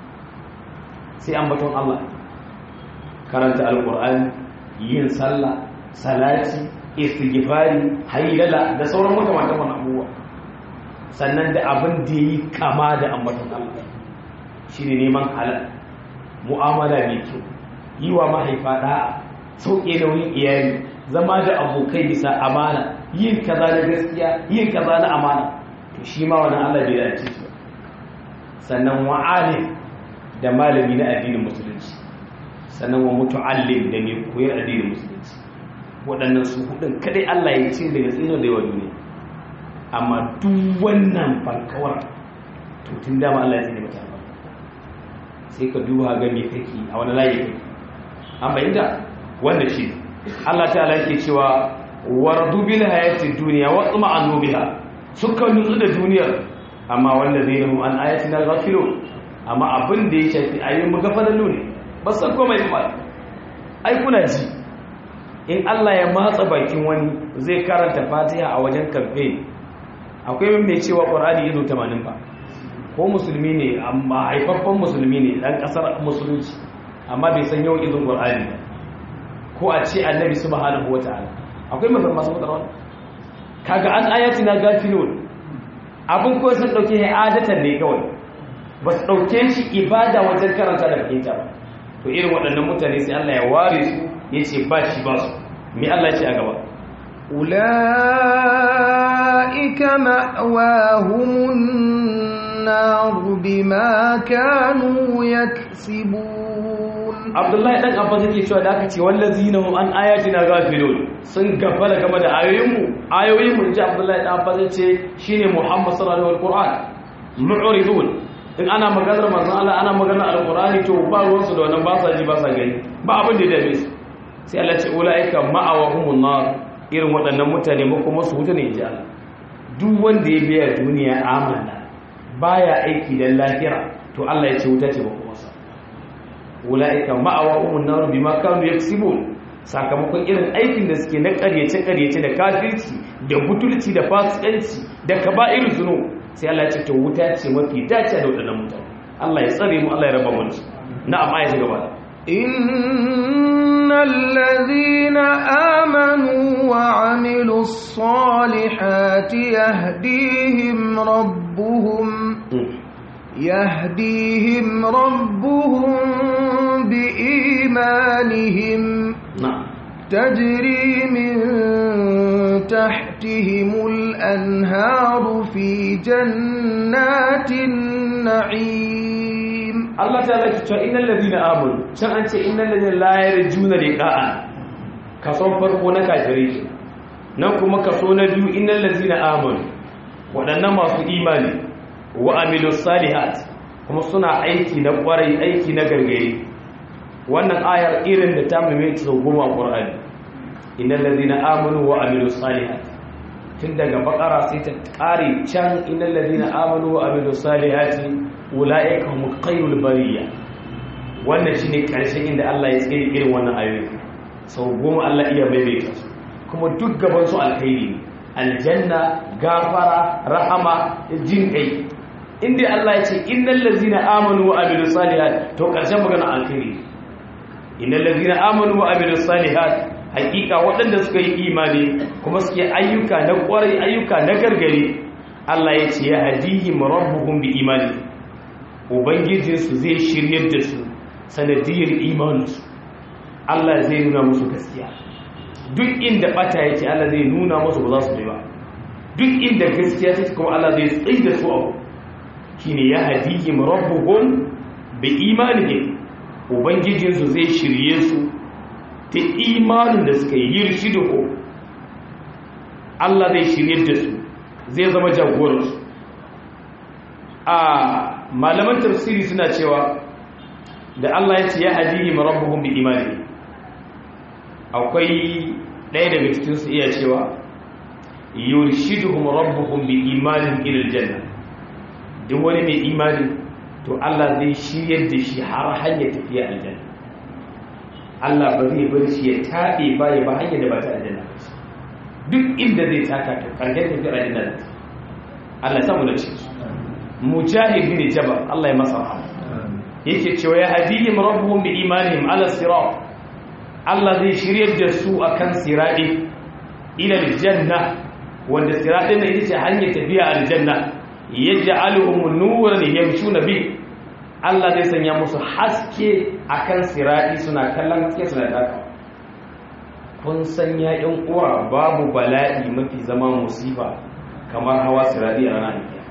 sai ambaton Allah karanta alqur'ani yin sallah salati istighfari haylala da sauran makamantan wannan abubuwa sannan da abin da yi kama da ambaton Allah shine neman halal mu'amala mai kyau yi wa mahaifa da'a sauke nauyin iyali zama da abokai bisa amana yin kaza na gaskiya yin kaza na amana to shi ma wannan Allah bai dace shi sannan wa'alim da malami na addinin musulunci sannan wa mutu'allim da mai koyar addinin musulunci waɗannan su hudun kadai Allah ya ce daga tsino da yawa duniya amma duk wannan farkawar to tun dama Allah ya tsine mata sai ka duba ga me kake a wani layi kake an bayyana wannan shi Allah ta'ala yake cewa wardu bil hayati dunya wa tuma'annu biha suka nutsu da duniyar amma wanda zai yi an ayatina ghafilun amma abin da ya shafi ayyun magafalallu ne ba san komai ba ai kuna ji in Allah ya matsa bakin wani zai karanta Fatiha a wajen campaign akwai mai cewa Qur'ani izo tamanin ba ko musulmi ne amma haifaffen musulmi ne dan kasar musulunci amma bai san yawan izon Qur'ani ko a ce Annabi subhanahu wataala akwai mazan masu mutarwa kaga an ayatina gafilun abin ko sun dauke adatan ne kawai ba su ɗauke shi ibada wajen karanta da fahimta ba to irin waɗannan mutane sai Allah ya ware su ya ce ba shi ba su mai Allah ce a gaba ula'ika ma'awahumun naru bima kanu yaksibun Abdullahi dan Abbas yake cewa da aka ce wallazina hum an ayatina ghafilun sun gafala game da ayoyinmu ayoyinmu ji Abdullahi dan Abbas yace shine Muhammad sallallahu alaihi wasallam mu'ridun in ana maganar manzon Allah ana maganar alqur'ani to ba ruwan su da wannan ba sa ji ba sa gani ba abin da ya dame su sai Allah ce ulaika ma'awahumun nar irin waɗannan mutane mu kuma su huta ne inji Allah duk wanda ya biya duniya amana baya aiki dan lahira to Allah ya ce wuta ce ba kuma sa ulaika ma'awahum an-nar bima kanu yaksibun sakamakon irin aikin da suke na ƙaryace ƙaryace da kafirci da butulci da fasikanci da kaba'ir zunub sai Allah ya ce to wuta ce mafi dace da wadannan mutane Allah ya tsare mu Allah ya raba mu na'am ayati gaba إن الذين آمنوا وعملوا الصالحات يهديهم ربهم يهديهم ربهم بإيمانهم تجري من تحتهم الأنهار في جنات النعيم Allah ta zaki cewa innal ladina amanu can an ce innal ladina la yarjuna liqa'a kason farko na kafirai nan kuma kaso na biyu innal ladina amanu wadannan masu imani wa amilus salihat kuma suna aiki na kwarai aiki na gargare wannan ayar irin da ta maimaita sau goma Qur'ani innal ladina amanu wa amilus salihat tun daga bakara sai ta kare can innal ladina amanu wa amilus salihati ulaika hum khayrul bariya wannan shine karshen inda Allah ya tsere irin wannan ayoyi sau goma Allah iya maimaita su kuma duk gaban su alkhairi aljanna gafara rahama jin kai inda Allah ya ce innal ladzina amanu wa amilus salihat to karshen magana alkhairi innal ladzina amanu wa amilus salihat hakika waɗanda suka yi imani kuma suke ayyuka na ƙwarai ayyuka na gargare Allah ya ce ya hadihim rabbuhum bi imani ubangijinsu zai shiryar da su sanadiyar imaninsu Allah zai nuna musu gaskiya duk inda bata yake Allah zai nuna musu ba za su bi ba duk inda gaskiya take kuma Allah zai tsaye da su abu shine ya hadihim rabbuhum bi imanihim ubangijinsu zai shirye su ta imanin da suka yi yirshiduhu Allah zai shirye da su zai zama jagoransu a malaman tafsiri suna cewa da Allah ya ce ya hadihim rabbuhum bi imani akwai ɗaya daga cikin su iya cewa yurshiduhum rabbuhum bi imanin ila aljanna duk wani mai imani to Allah zai shiryar da shi har hanyar tafiya aljanna Allah ba zai bar shi ya taɓe ba ya ba hanyar da ba ta aljanna ba duk inda zai taka to ƙarshen tafiyar aljanna da Allah samu da shi mujahid bin jabal Allah ya masa rahama yake cewa ya hadihim rabbuhum bi imanihim ala sirat Allah zai shiryar da su akan sirati ila aljanna wanda siratin ne ita ce hanyar tafiya aljanna yaj'aluhum nuran yamshuna bi Allah zai sanya musu haske akan sirati suna kallon haske suna taka kun san ya yan uwa babu bala'i mafi zama musiba kamar hawa sirati a ranar kiyama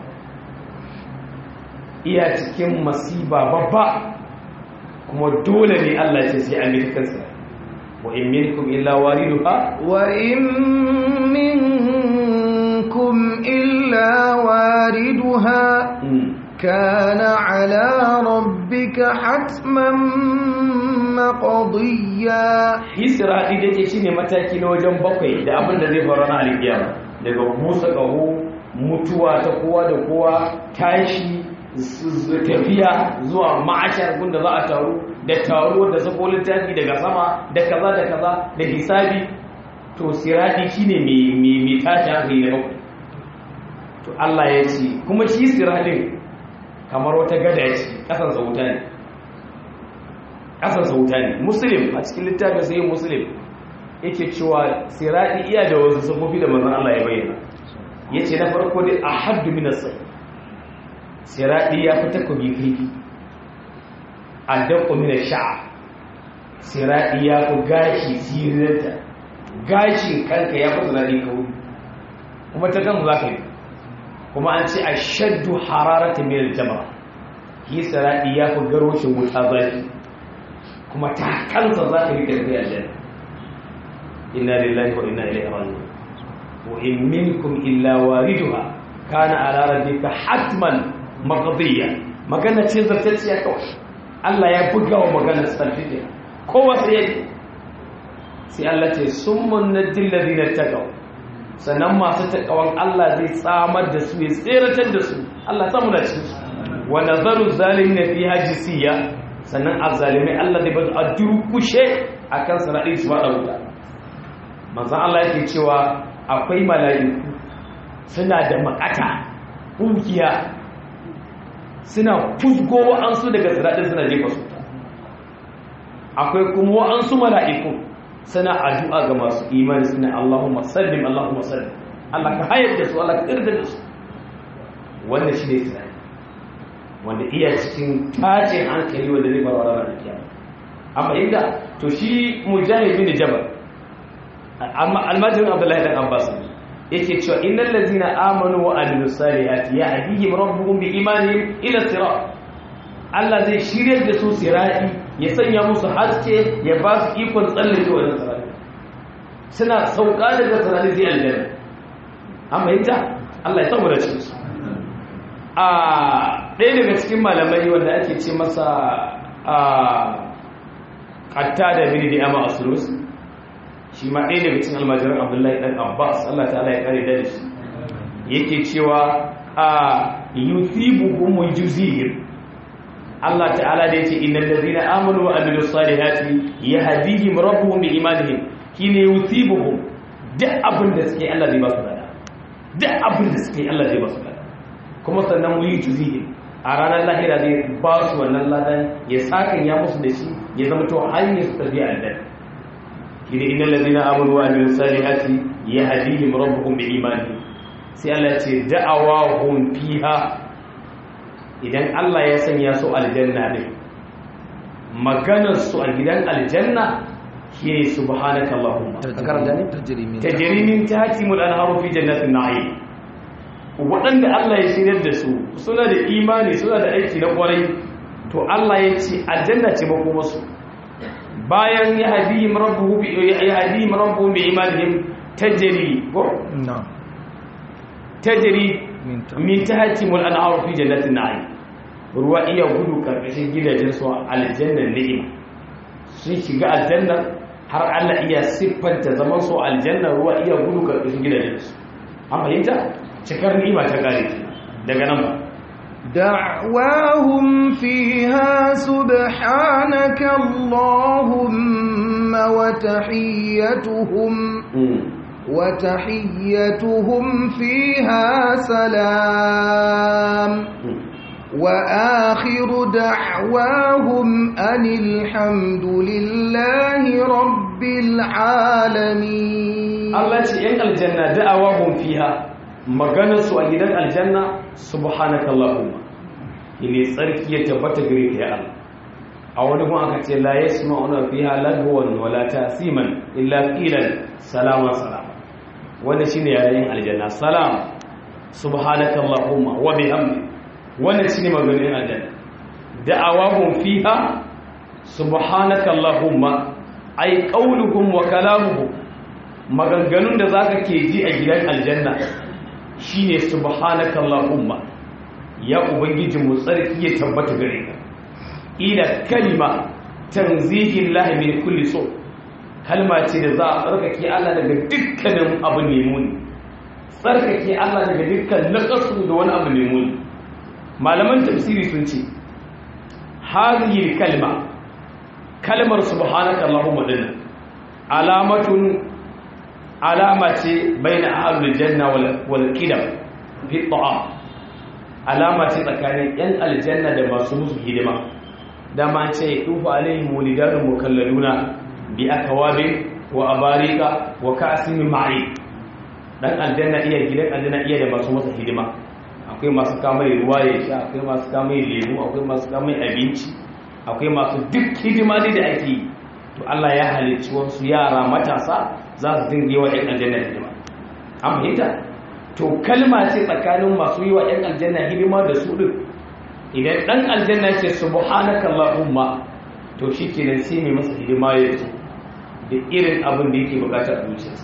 iya cikin masiba babba kuma dole ne Allah ce sai an yi kansa wa in minkum illa wariduha wa in minkum illa wariduha kana ala rabbika hatman maqdiya hisra dake shine mataki na wajen bakwai da abin da zai faru na alkiyama daga musa kaho mutuwa ta kowa da kowa tashi tafiya zuwa ma'ashar gunda za a taru da taruwa da sako littafi daga sama da kaza da kaza da hisabi to sirati shine mai mai tashi hankali na bakwai to Allah ya ce kuma shi siratin kamar wata gada ce kasan sauta ne kasan sauta ne muslim a cikin littafin sai muslim yake cewa sirati iya da wasu sabobi da manzon Allah ya bayyana yace na farko dai ahaddu min as-sayf sirati ya fita ku bi kaifi addaku min ash-sha'r sirati ya ku gashi sirinta gashin kanka ya fi zunari kawo kuma ta kan za ka yi kuma an ce ashaddu hararata min al-jamra yi sirati ya fi garoshin wuta zafi kuma ta kansa za ka yi karfi aljanna inna lillahi wa inna ilaihi raji'un wa in minkum illa wariduha kana ala rabbika hatman maqdiya magana ce zartacciya kawai Allah ya buga wa magana sarfiya kowa sai ya sai Allah ce summun nadil ladina taqaw sannan masu takawan Allah zai tsamar da su ya tseratar da su Allah ta muna cikin su wa nazaru zalimin fi hajisiya sannan azzalimai Allah zai bazu a durkushe akan sanadi su ba wuta manzo Allah yake cewa akwai mala'iku suna da makata kungiya suna fusgo wa'ansu daga sanadin suna jefa su akwai kuma wa'ansu mala'iku suna addu'a ga masu imani suna Allahumma sallim Allahumma sallim Allah ka hayar da su Allah ka irda da su wannan shi ne tunani wanda iya cikin tace hankali wanda zai faru a ranar kiyama amma inda to shi mujahid bin jabal amma almajirin abdullahi dan abbas yake cewa innal ladzina amanu wa amilus salihati yahdihim rabbuhum bi imanihim ila sirat Allah zai shirye da su sirati ya sanya musu haske ya ba su ikon tsallake wannan sirati suna sauka daga sirati zai aljanna amma ita Allah ya saboda cikin su a ɗaya daga cikin malamai wanda ake ce masa a qattada bin di'ama asulus shi ma ɗaya daga cikin almajiran abdullahi ɗan abbas Allah ta'ala ya kare da shi yake cewa a yuthibuhum juzir Allah ta'ala da yace innal ladina amanu wa amilus salihati yahdihim rabbuhum bi imanihim kine yuthibuhum duk abin da suke Allah zai ba su dada duk abin da suke Allah zai ba su dada kuma sannan mu yi juzir a ranar lahira zai ba su wannan ladan ya sakan ya musu da shi ya zama to hanyar su tafi aljanna kine innal ladina amanu wa amilus salihati yahdihim rabbuhum bi imanihim sai Allah ce da'awahum fiha idan Allah ya sanya su aljanna ne maganar su a gidan aljanna shine subhanaka allahumma tajri min tahtimul anharu fi jannatin na'im wadanda Allah ya shiryar da su suna da imani suna da aiki na kwarai to Allah ya ce aljanna ce makoma su bayan ya hadihim rabbuhu bi ya hadihim rabbuhum bi imanihim tajri ko na'am tajri min tahtimul anharu fi jannatin na'im ruwa iya gudu karkashin gidajen su aljannan ni'ima sun shiga aljanna har Allah iya siffanta zaman su aljanna ruwa iya gudu karkashin gidajen su an fahimta cikar ni'ima ta kare daga nan ba دعواهم فيها سبحانك اللهم وتحيتهم وتحيتهم فيها سلام وآخر دعواهم أن الحمد لله رب العالمين الله يجعل الجنة دعواهم فيها مغنسوا أجدان الجنة سبحانك اللهم إني صرف يتبت غريك يا الله أولهم أكتر لا يسمعون فيها لغوا ولا تأثيما إلا قيلا سلاما سلاما wanda shine yayin aljanna salam subhanakallahumma wa bihamdik wannan shine maganin aljanna da'awahum fiha subhanakallahumma ay qauluhum wa kalamuhum maganganun da zaka ke ji a gidan aljanna shine subhanakallahumma ya ubangiji mu tsarki ya tabbata gare ka ila kalima tanzihillahi min kulli su kalma ce da za a tsarkake Allah daga dukkanin abu ne muni tsarkake Allah daga dukkan naqasu da wani abu ne muni malaman tafsiri sun ce hadhihi kalma kalmar subhanaka allahumma din alamatun alama ce baina ahlul janna wal wal qidam fi ta'am alama ce tsakanin yan aljanna da masu musu hidima dama ce tufa alaihim walidanun mukallaluna bi akawabin wa abarika wa ka'sin ma'i dan aljanna iya gidan aljanna iya da masu masa hidima akwai masu kamar ruwa ya sha akwai masu kamar lemu akwai masu kamar abinci akwai masu duk hidima da ake to Allah ya halicci wasu yara matasa za su dinga yi wa ɗan aljanna hidima an fahimta to kalma ce tsakanin masu yi wa ɗan aljanna hidima da su din idan ɗan aljanna ce subhanakallahumma to shikenan sai mai masa hidima ya zo da irin abin da yake bukatar a zuciyarsa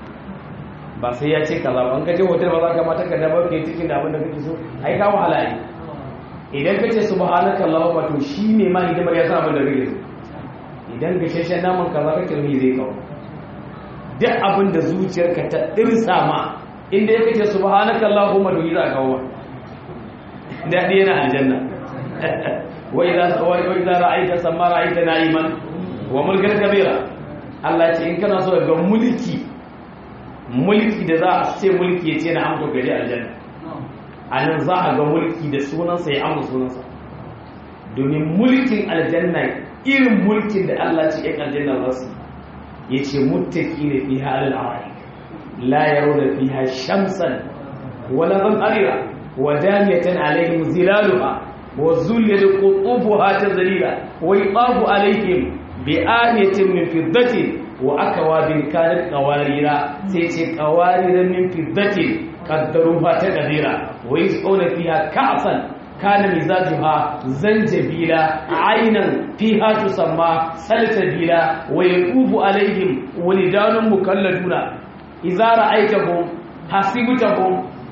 ba sai ya ce kaza ban kaje hotel ba za ka mata ka dabar kai cikin da abin da kake so ai ka wahala ai idan kace subhanaka allahumma to shine ma hidimar ya sa abin da kake so idan gasheshen naman kaza kake yi zai kawo duk abin da zuciyarka ta dirsa ma inda ya kace subhanaka allahumma da yira kawo dadi yana aljanna wa idza wa idza ra'aita samma ra'aita na'iman wa mulkan kabira Allah ce in kana so ga mulki mulki da za a ce mulki yace na amsa gari aljanna anan za a ga mulki da sunansa ya amsa sunansa domin mulkin aljanna irin mulkin da Allah ce yan aljanna za su yace muttaqina fiha al-ara'ik la yarawna fiha shamsan wala ghamharira wa daniyatan alaihim zilaluha wa zullil qutubuha tazlila wa yaqabu alaihim bi aniyatin min fiddatin wa akwabin kanat qawarira sai ce qawarira min fiddatin qaddaruha taqdira wa yasquna fiha ka'san kana mizajuha zanjabila aynan fiha tusamma salsabila wa yaqubu alaihim walidanun mukalladuna idza ra'aytahum hasibtahum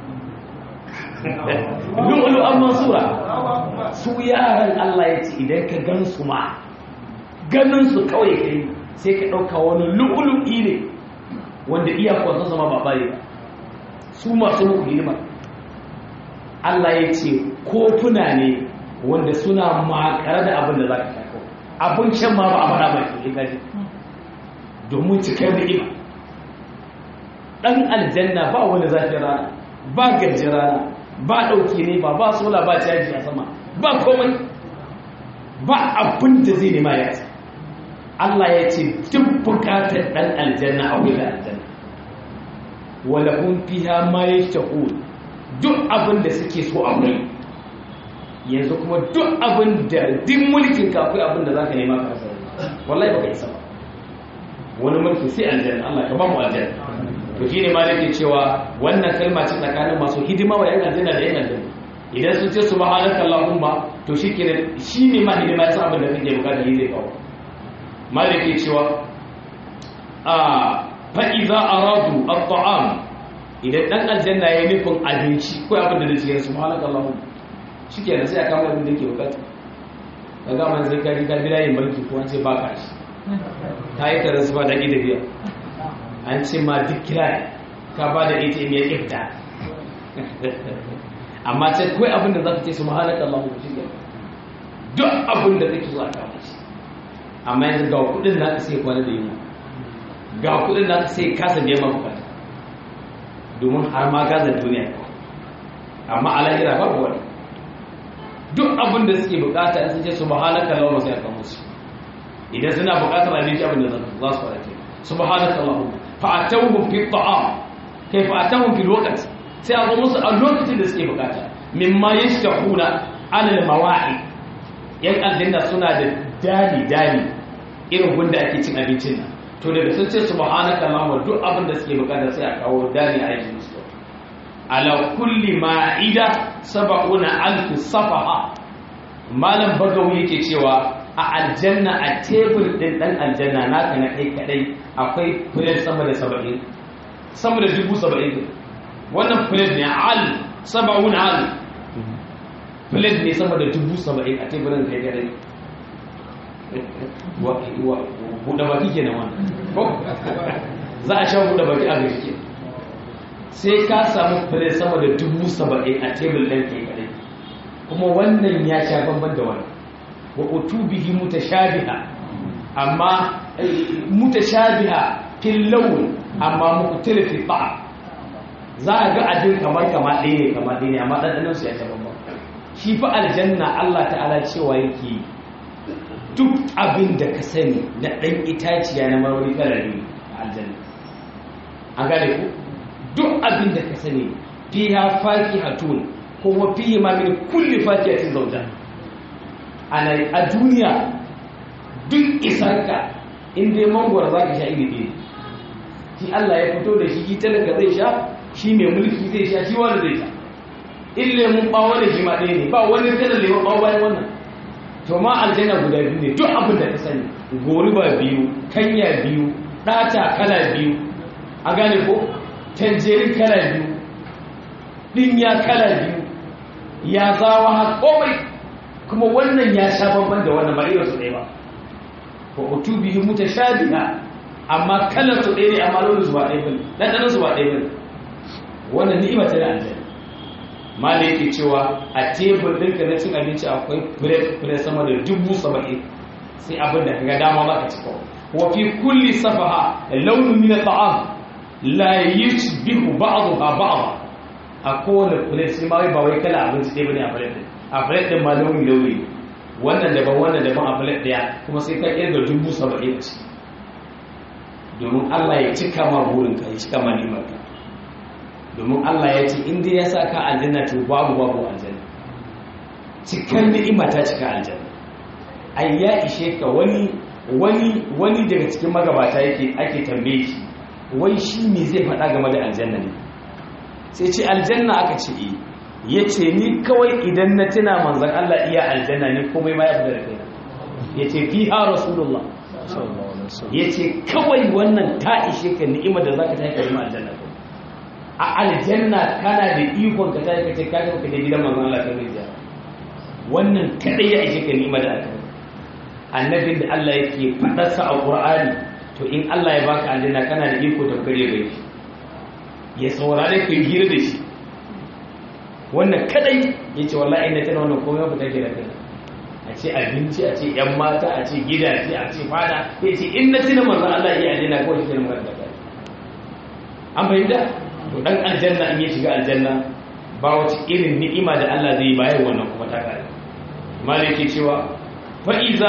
lu'lu'an mansura su yaran Allah yace idan ka gansu ma ganin su kawai kai sai ka dauka wani lu'lu'i ne wanda iyakon su zama babare su masu muku hidima Allah yace kofuna ne wanda suna makare da abin da zaka sha abin shan ma ba a fara mai kai kaji domin cikar ni'ima dan aljanna ba wani zafi rana ba gajin rana ba dauke ne ba ba sola ba caji a sama ba komai ba abin da zai nema ya ce Allah ya ce duk bukatar dan aljanna a wurin aljanna wala hum fiha ma yashtaqun duk abin da suke so a wurin yanzu kuma duk abin da din mulkin ka akwai abin da zaka nema ka rasa wallahi baka isa ba wani mulki sai aljanna Allah ka ba mu aljanna to shine ma nake cewa wannan kalma ce tsakanin masu hidima wa yan aljanna da yan aljanna idan sun ce subhanaka allahumma to shikenan shine ma hidima sai abin da kake bukata yi zai kawo malike cewa a fa iza aradu at-ta'am idan dan aljanna yayin nufin abinci ko abin da zai ce subhanaka allahumma shikenan sai aka kawo abin da yake bukata kaga man zai kai ka bila yin mulki ko an ce baka shi ta yi taransu ba da ƙi da biya an ce ma duk kira ka ba da A T M ya ƙifta amma ce kawai abinda za ka ce su mahalaka Allah ku shirya duk abinda kake so a kama shi amma yanzu ga kudin na ka sai kwana da yunwa ga kudin na ka sai kasa biya ma bukata domin har ma gaza duniya amma a lahira babu wani duk abinda suke bukata sun ce su mahalaka Allah sai a kama shi idan suna buƙatar abinci abin da za su fara ke subhanaka allahumma fa'atuhum fi ta'am kai fa'atuhum fi waqt sai a zo musu a lokacin da suke buƙata mimma yashtahuna ala al-mawa'i yan aljanna suna da dali dali irin gunda ake cin abincin nan to daga sun ce subhanaka allahumma duk abin da suke buƙata sai a kawo dali a yi musu ala kulli ma'ida sab'una alf safaha malam bagawi yake cewa a aljanna a tebur din dan aljanna naka na kai kadai akwai plate sama da saba'in sama da dubu saba'in wannan plate ne al saba'un al plate ne sama da dubu saba'in a teburin kai kadai wa wa buɗe baki kenan wannan ko za a sha buɗe baki a gaske sai ka samu plate sama da dubu saba'in a tebur din kai kadai kuma wannan ya sha bamban da wannan wa utubihi mutashabiha amma mutashabiha fil lawn amma mukhtalif fi ta'am za ga adin kamar kama ɗaya ne kama ɗaya ne amma dandanan su ya ta bamba shi fa aljanna Allah ta'ala cewa yake duk abin da ka sani na dan itaciya na marwari karari a aljanna an gane ku duk abin da ka sani fiha fakihatun kuma fihi ma min kulli fakihatin zawjan a duniya duk isarka inda mangwara za ka sha iri ɗaya shi Allah ya fito da shi shi talaka zai sha shi mai mulki zai sha shi wani zai sha in lemun ɓawo da shi ma ɗaya ne ba wani kalan lemun ɓawo bayan wannan to ma aljanna guda biyu ne duk abin da ka sani goriba biyu kanya biyu ɗata kala biyu a gane ko tanjerin kala biyu ɗinya kala biyu ya zawa har komai kuma wannan ya sha bamban da wannan ba irin su ɗaya ba wa utubihi mutashabiha amma kalar su ɗaya ne amma launin su ba ɗaya bane ɗanɗanon su ba ɗaya bane wannan ni'ima ta da aljanna malai yake cewa a tebur ɗinka na cin abinci akwai fure sama da dubu saba'in sai abin da kaga dama za ka ci kawai wa fi kulli safaha launin min at'am la yushbihu ba'daha ba'dha a kowane fure sai ma ba wai kala abinci ɗaya bane a fure ɗin a fure ɗin ma launi launi wannan daban wannan daban a fure ɗaya kuma sai ka kirga dubu saba'in ci domin Allah ya cika ma burinka ya cika ma nimarka domin Allah ya ce inda ya sa ka aljanna to babu babu aljanna cikar ni'ima ta cika aljanna ai ya ishe ka wani wani wani daga cikin magabata yake ake tambaye shi wai shi me zai faɗa game da aljanna ne sai ce aljanna aka ce eh yace ni kawai idan na tuna manzon Allah iya aljanna ne komai ma ya fada da kai yace fiha rasulullah yace kawai wannan ta ishe ka ni'ima da zaka ta kai aljanna a aljanna kana da ikon ka tashi kace ka ga da gidan manzon Allah kan rijiya wannan kadai ya ishe ka ni'ima da aljanna annabin da Allah yake fadar sa a Qur'ani to in Allah ya baka aljanna kana da iko da kare gai ya saurare ka hira da shi wannan kadai yace wallahi ina tana wannan komai ba take da kai a ce abinci a ce yan mata a ce gidaje a ce fada yace in na tuna manzon Allah ya aljanna ko shi ne magana da kai an bayyana to dan aljanna in ya shiga aljanna ba wace irin ni'ima da Allah zai bayar wannan kuma ta kare malaki cewa fa iza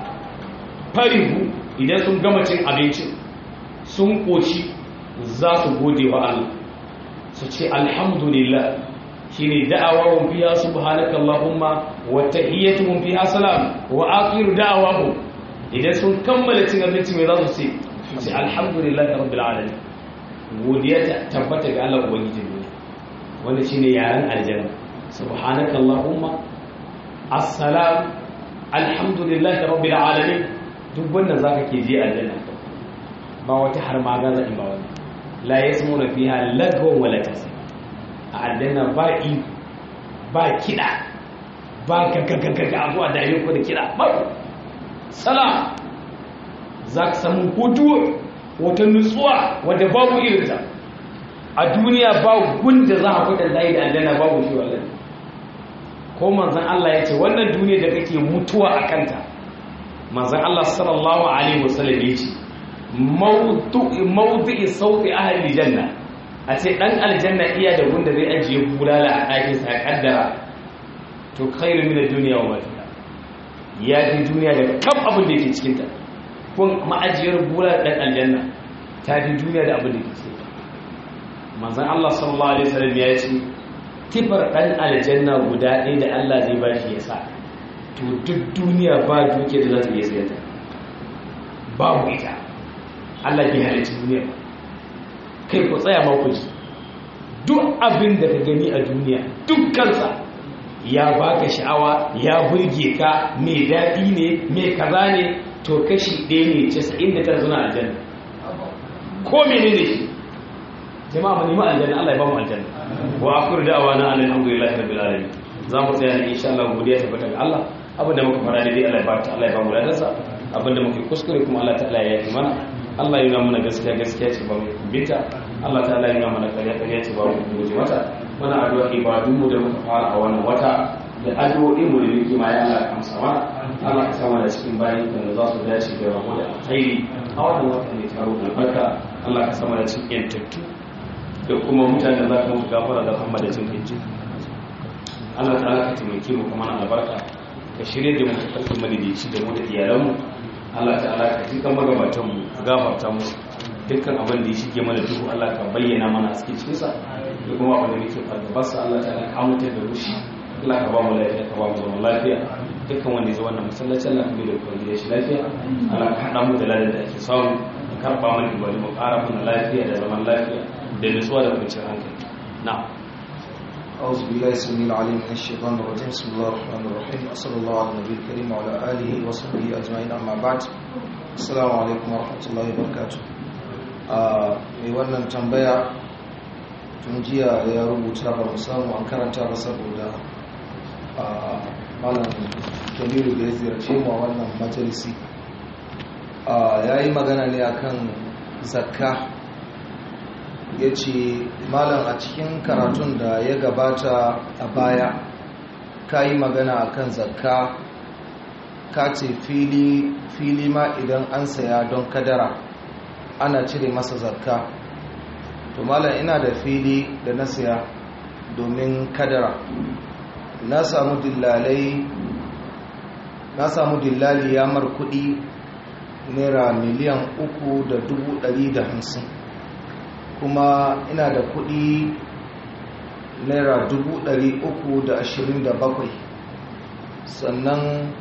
farihu idan sun gama cin abinci sun koci za su gode wa Allah su ce alhamdulillah shine da'awahum fiha subhanaka allahumma wa tahiyyatuhum fiha salam wa akhiru da'awahum idan sun kammala cin abinci mai za su ce su ce alhamdulillah rabbil alamin godiya ta tabbata ga Allah ubangiji ne wanda shine yaran aljanna subhanaka allahumma assalam alhamdulillah rabbil alamin duk wannan zaka ke je aljanna ba wata har ma gaza in ba wani la yasmuna fiha lagwan wala tasbih a aljanna ba i ba kida ba kakakaka abuwa da yau da kida ba salam zaka samu hutu wata nutsuwa wadda babu irinta a duniya ba gunda za a kudin layi da aljanna babu shi wallahi ko manzon Allah ya ce wannan duniya da kake mutuwa a kanta manzon Allah sallallahu alaihi wasallam ya ce mawdu'i sauti ahli janna a ce dan aljanna iya da gunda zai ajiye bulala a ɗakin sa kaddara to khairu min ad-dunya wa ma fiha ya fi duniya da kam abin da yake cikin ta kun ma'ajiyar bulala dan aljanna ta fi duniya da abin da yake cikin ta manzon Allah sallallahu alaihi wasallam ya ce tifar dan aljanna guda ɗaya da Allah zai ba shi ya sa to duk duniya ba duke da za ta iya sayar ta babu ita Allah bai halicci duniya ba kai ku tsaya ma ku ji duk abin da ka gani a duniya dukkansa ya baka sha'awa ya burge ka mai daɗi ne mai kaza ne to kashi ɗaya ne casa'in da tara suna aljanna ko menene shi jama'a mu nemi aljanna Allah ya ba mu aljanna wa akhiru da'wana alhamdulillahi rabbil alamin za mu tsaya ne insha Allah godiya ta bata ga Allah abinda muka fara dai Allah ya ba ta Allah ya ba mu ladansa abinda muke kuskure kuma Allah ta'ala ya yi mana Allah ya nuna mana gaskiya gaskiya ce ba mu kumbita Allah ta'ala ya nuna mana kariya kariya ce ba mu guje mata muna addu'a ibadun mu da muka fara a wannan wata da addu'o'in mu da muke ma ya Allah amsa mana Allah ka sama da cikin bayin da za su dace da ramu da alkhairi a wannan wata ne taro da barka Allah ka sama da cikin yantattu da kuma mutanen za ka mutu gafara da kuma da cin kinji Allah ta'ala ka taimake mu kuma na albarka ka shirye da mu ka karfi malidici da mu da iyalanmu Allah ta'ala ka ji kan magabatan mu ka gafarta musu dukkan abin da ya shige mana duhu Allah ka bayyana mana a cikin cikinsa da kuma abin da muke fargaba sa Allah ta'ala ka amince da rushi Allah ka ba mu lafiya ka ba mu zaman lafiya dukkan wanda ya zo wannan masallaci Allah ka bi da kuma da shi lafiya Allah ka hada mu da ladan da ake samu ka karba mana ibadu mu ƙara mana lafiya da zaman lafiya da nutsuwa da kwanciyar hankali na'am أعوذ بالله السميع العليم من الشيطان الرجيم بسم الله الرحمن الرحيم وصلى الله على النبي الكريم وعلى آله وصحبه أجمعين أما بعد السلام عليكم ورحمة الله وبركاته mai wannan tambaya tun jiya ya rubuta ba mu samu an karanta ba saboda malam Kabiru da ya ziyarce mu a wannan majalisi ya yi magana ne akan zakka. Ya ce malam a cikin karatun da ya gabata a baya ka yi magana akan zakka, ka ce fili fili ma idan an saya don kadara ana cire masa zakka. To malam ina da fili da na saya domin kadara, na samu dillalai na samu dillali ya mar kudi naira miliyan uku da dubu ɗari da hamsin, kuma ina da kudi naira dubu ɗari uku da ashirin da bakwai. Sannan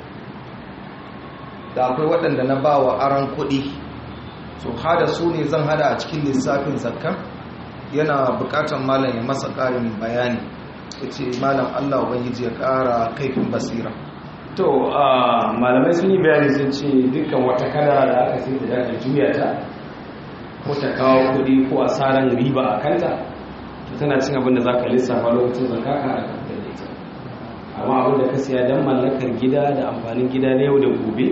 da akwai waɗanda na ba wa aron kudi, so hada su ne zan hada a cikin lissafin zakka. Yana bukatan malam ya masa ƙarin bayani. Ya ce malam Allah ubangiji ya ƙara kaifin basira. To malamai sun yi bayani sun ce dukkan wata kadara da aka sai da aka juya ta ko ta kawo kudi ko asaran riba a kanta, to tana cin abin da za ka lissafa lokacin zakka ka aka fitar da ita. Amma abin da ka siya don mallakar gida da amfanin gida na yau da gobe,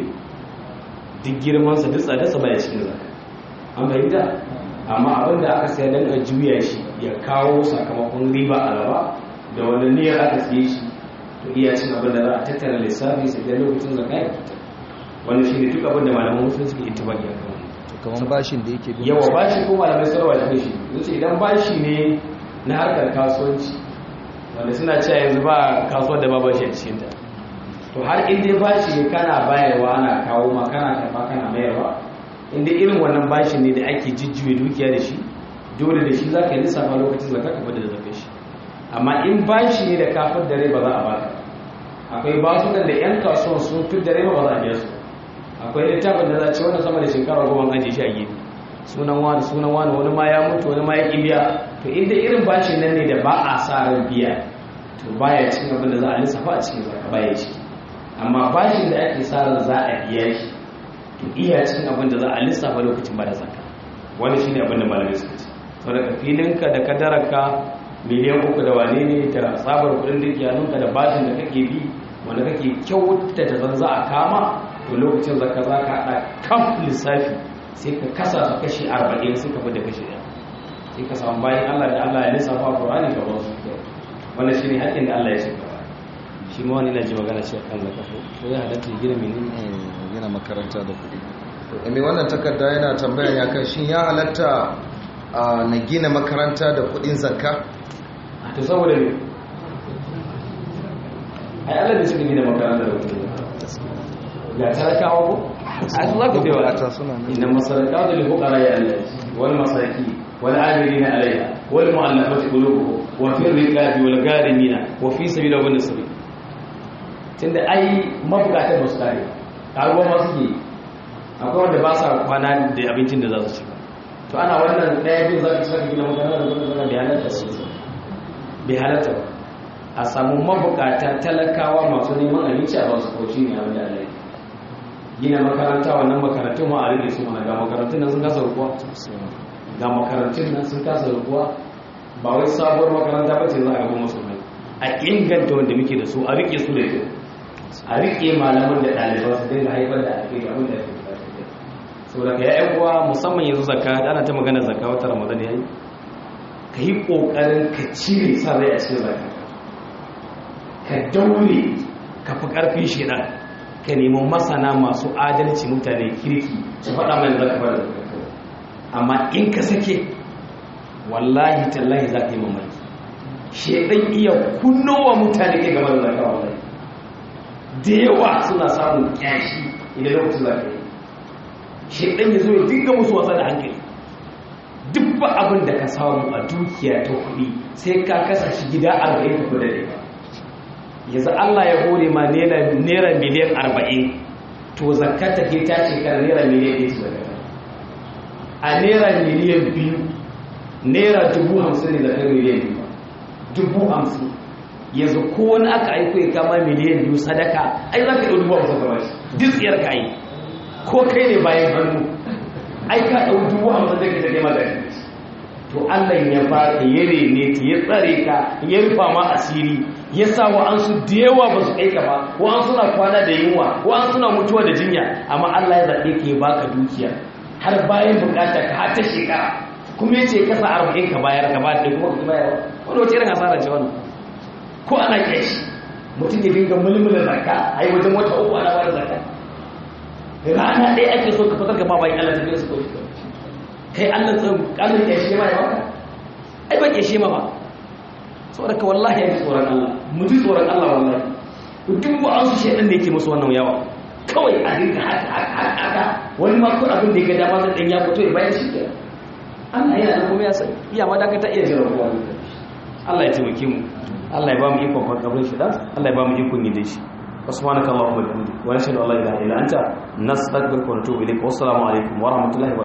duk girmansa duk tsadarsa baya cikin zakka, an fahimta. Amma abin da aka siya don a juya shi ya kawo sakamakon riba a gaba da wani niyyar aka siye shi, to iya cin abin da za a tattara lissafi sai da lokacin zakka ya fita. Wannan shi ne duk abin da malaman musulunci suke ittifaqi a kan. Kamar bashin da yake yawa bashi ko malamai sarwa da shi yace idan bashi ne na harkar kasuwanci wanda suna cewa yanzu ba kasuwar da ba bashi a cikin ta, to har in dai bashi ne kana bayarwa ana kawo ma kana karba kana mayarwa, in dai irin wannan bashi ne da ake jijjiwe dukiya da shi, dole da shi zaka yi lissafa lokacin zakka ka fada da zakar shi. Amma in bashi ne da kafin da rai ba za a baka, akwai basu da yan kasuwan sun fi da rai ba za a biya su. Akwai littafin da za a ce wannan sama da shekara goma an ajiye shi a gefe, sunan wani sunan wani wani ma ya mutu wani ma ya ƙi biya. To inda irin bashin nan ne da ba a sa ran biya, to baya cikin abin da za a lissafa a cikin zakka, baya ciki. Amma bashin da ake sa ran za a biya shi, to iya cikin abin da za a lissafa lokacin ba da zakka. Wani shine abin da malamai suka ce. To daga filinka da kadararka miliyan uku da wane ne ta tsabar kuɗin da ke hannunka da bashin da kake bi wanda kake kyauta da zan za a kama, to lokacin zaka za ka haɗa kan lissafi sai ka kasa su kashi arba'in sai ka da kashi ɗaya, sai ka samu bayan Allah da Allah ya lissafa a Qur'ani ka ba su. Wannan shine haƙƙin da Allah ya ce gaba. Shi ma wani na ji magana shi kan zaka ko ya halatta gina menene gina makaranta da kuɗi. To me wannan takarda yana tambaya ya kan shin ya halatta na gina makaranta da kuɗin zakka? To saboda me ai Allah da shi gina makaranta da kuɗin ya talakawa ko a su zaka bai wa inna masarakatu lil fuqara ya Allah wal masaki wal amilina alayha wal mu'allafati qulubuhum wa fi riqabi wal gharimina wa fi sabila wa nasbi. Tunda ai mabukatan basu kare karuwa ma suke, akwai wanda ba sa kwana da abincin da za su ci. To ana wannan daya bin zaka saka gina magana da wannan bai halatta su bai halatta ba. A samu mabukata talakawa masu neman abinci a ba su kauci ne abin da Allah ya gina makaranta. Wannan makarantun ma a rike su mana, ga makarantun nan sun kasa rukuwa ga makarantun nan sun kasa rukuwa ba wai sabuwar makaranta ba ce za a gaba musu mai. A inganta wanda muke da su, a rike su da kyau, a rike malaman da ɗaliban su dinga haifar da ake abin da ake fata. Sau da ka ya uwa musamman yanzu zakka, ana ta magana zakka wata ramadan ya yi, ka yi ƙoƙarin ka cire sa rai a cikin zakka, ka daure ka fi ƙarfin shedan, ka nemi masana masu adalci mutane kirki su faɗa mai zaka ba da zakka. Amma in ka sake wallahi tallahi za ka yi mamaki, shedan iya kunnowa mutane ke game da zakka. Wallahi da yawa suna samun kyashi idan lokacin zakka yi, shedan ya zo ya dinga musu wasa da hankali. Duk ba abin da ka samu a dukiya ta kuɗi sai ka kasa shi gida arba'in ka kuɗa da ba. Yanzu Allah ya hore ma naira miliyan arba'in, to zakata ke ta shekara naira miliyan ɗaya su zakata. A naira miliyan biyu, naira dubu hamsin ne zakar miliyan biyu, dubu hamsin. Yanzu ko wani aka aiko ya kama miliyan biyu sadaka, ai za ka ɗau dubu hamsin kama shi, duk tsiyar ka yi, ko kai ne bayan hannu, ai ka ɗau dubu hamsin da ke ta nema gari. to Allah ya baka ya rene ta ya tsare ka ya rufa ma asiri ya sa wa an su da yawa ba su kai ka ba wa an suna kwana da yunwa wa an suna mutuwa da jinya amma Allah ya zaɓe ka ya baka dukiya har bayan bukata ka har ta shekara kuma ya ce kasa arba'in ka bayar ka ba da kuma ka bayar wani wace irin hasara ce wannan ko ana kyashi mutum ya dinga mulmula zakka a yi wajen wata uku ana bada zakka rana ɗaya ake so ka fitar ka ba bayan Allah ta biya su ko shi kai Allah tsan Allah ya shi ma ya baka ai ba ke shi ma ba saboda ka wallahi ya tsoron Allah mu ji tsoron Allah wallahi duk ba an su shedan da yake musu wannan yawa kawai a dinka haka haka wani ma ko abin da ya ga dama zai dan ya fito ya bayar shi ke Allah yana da kuma ya san iya ma da ka ta iya jira ruwa Allah ya taimake mu Allah ya ba mu ikon farkabin shi dan Allah ya ba mu ikon yin shi subhanakallahumma wa bihamdika wa nashhadu an la ilaha illa anta nastaghfiruka wa natubu ilayk wa assalamu alaikum wa rahmatullahi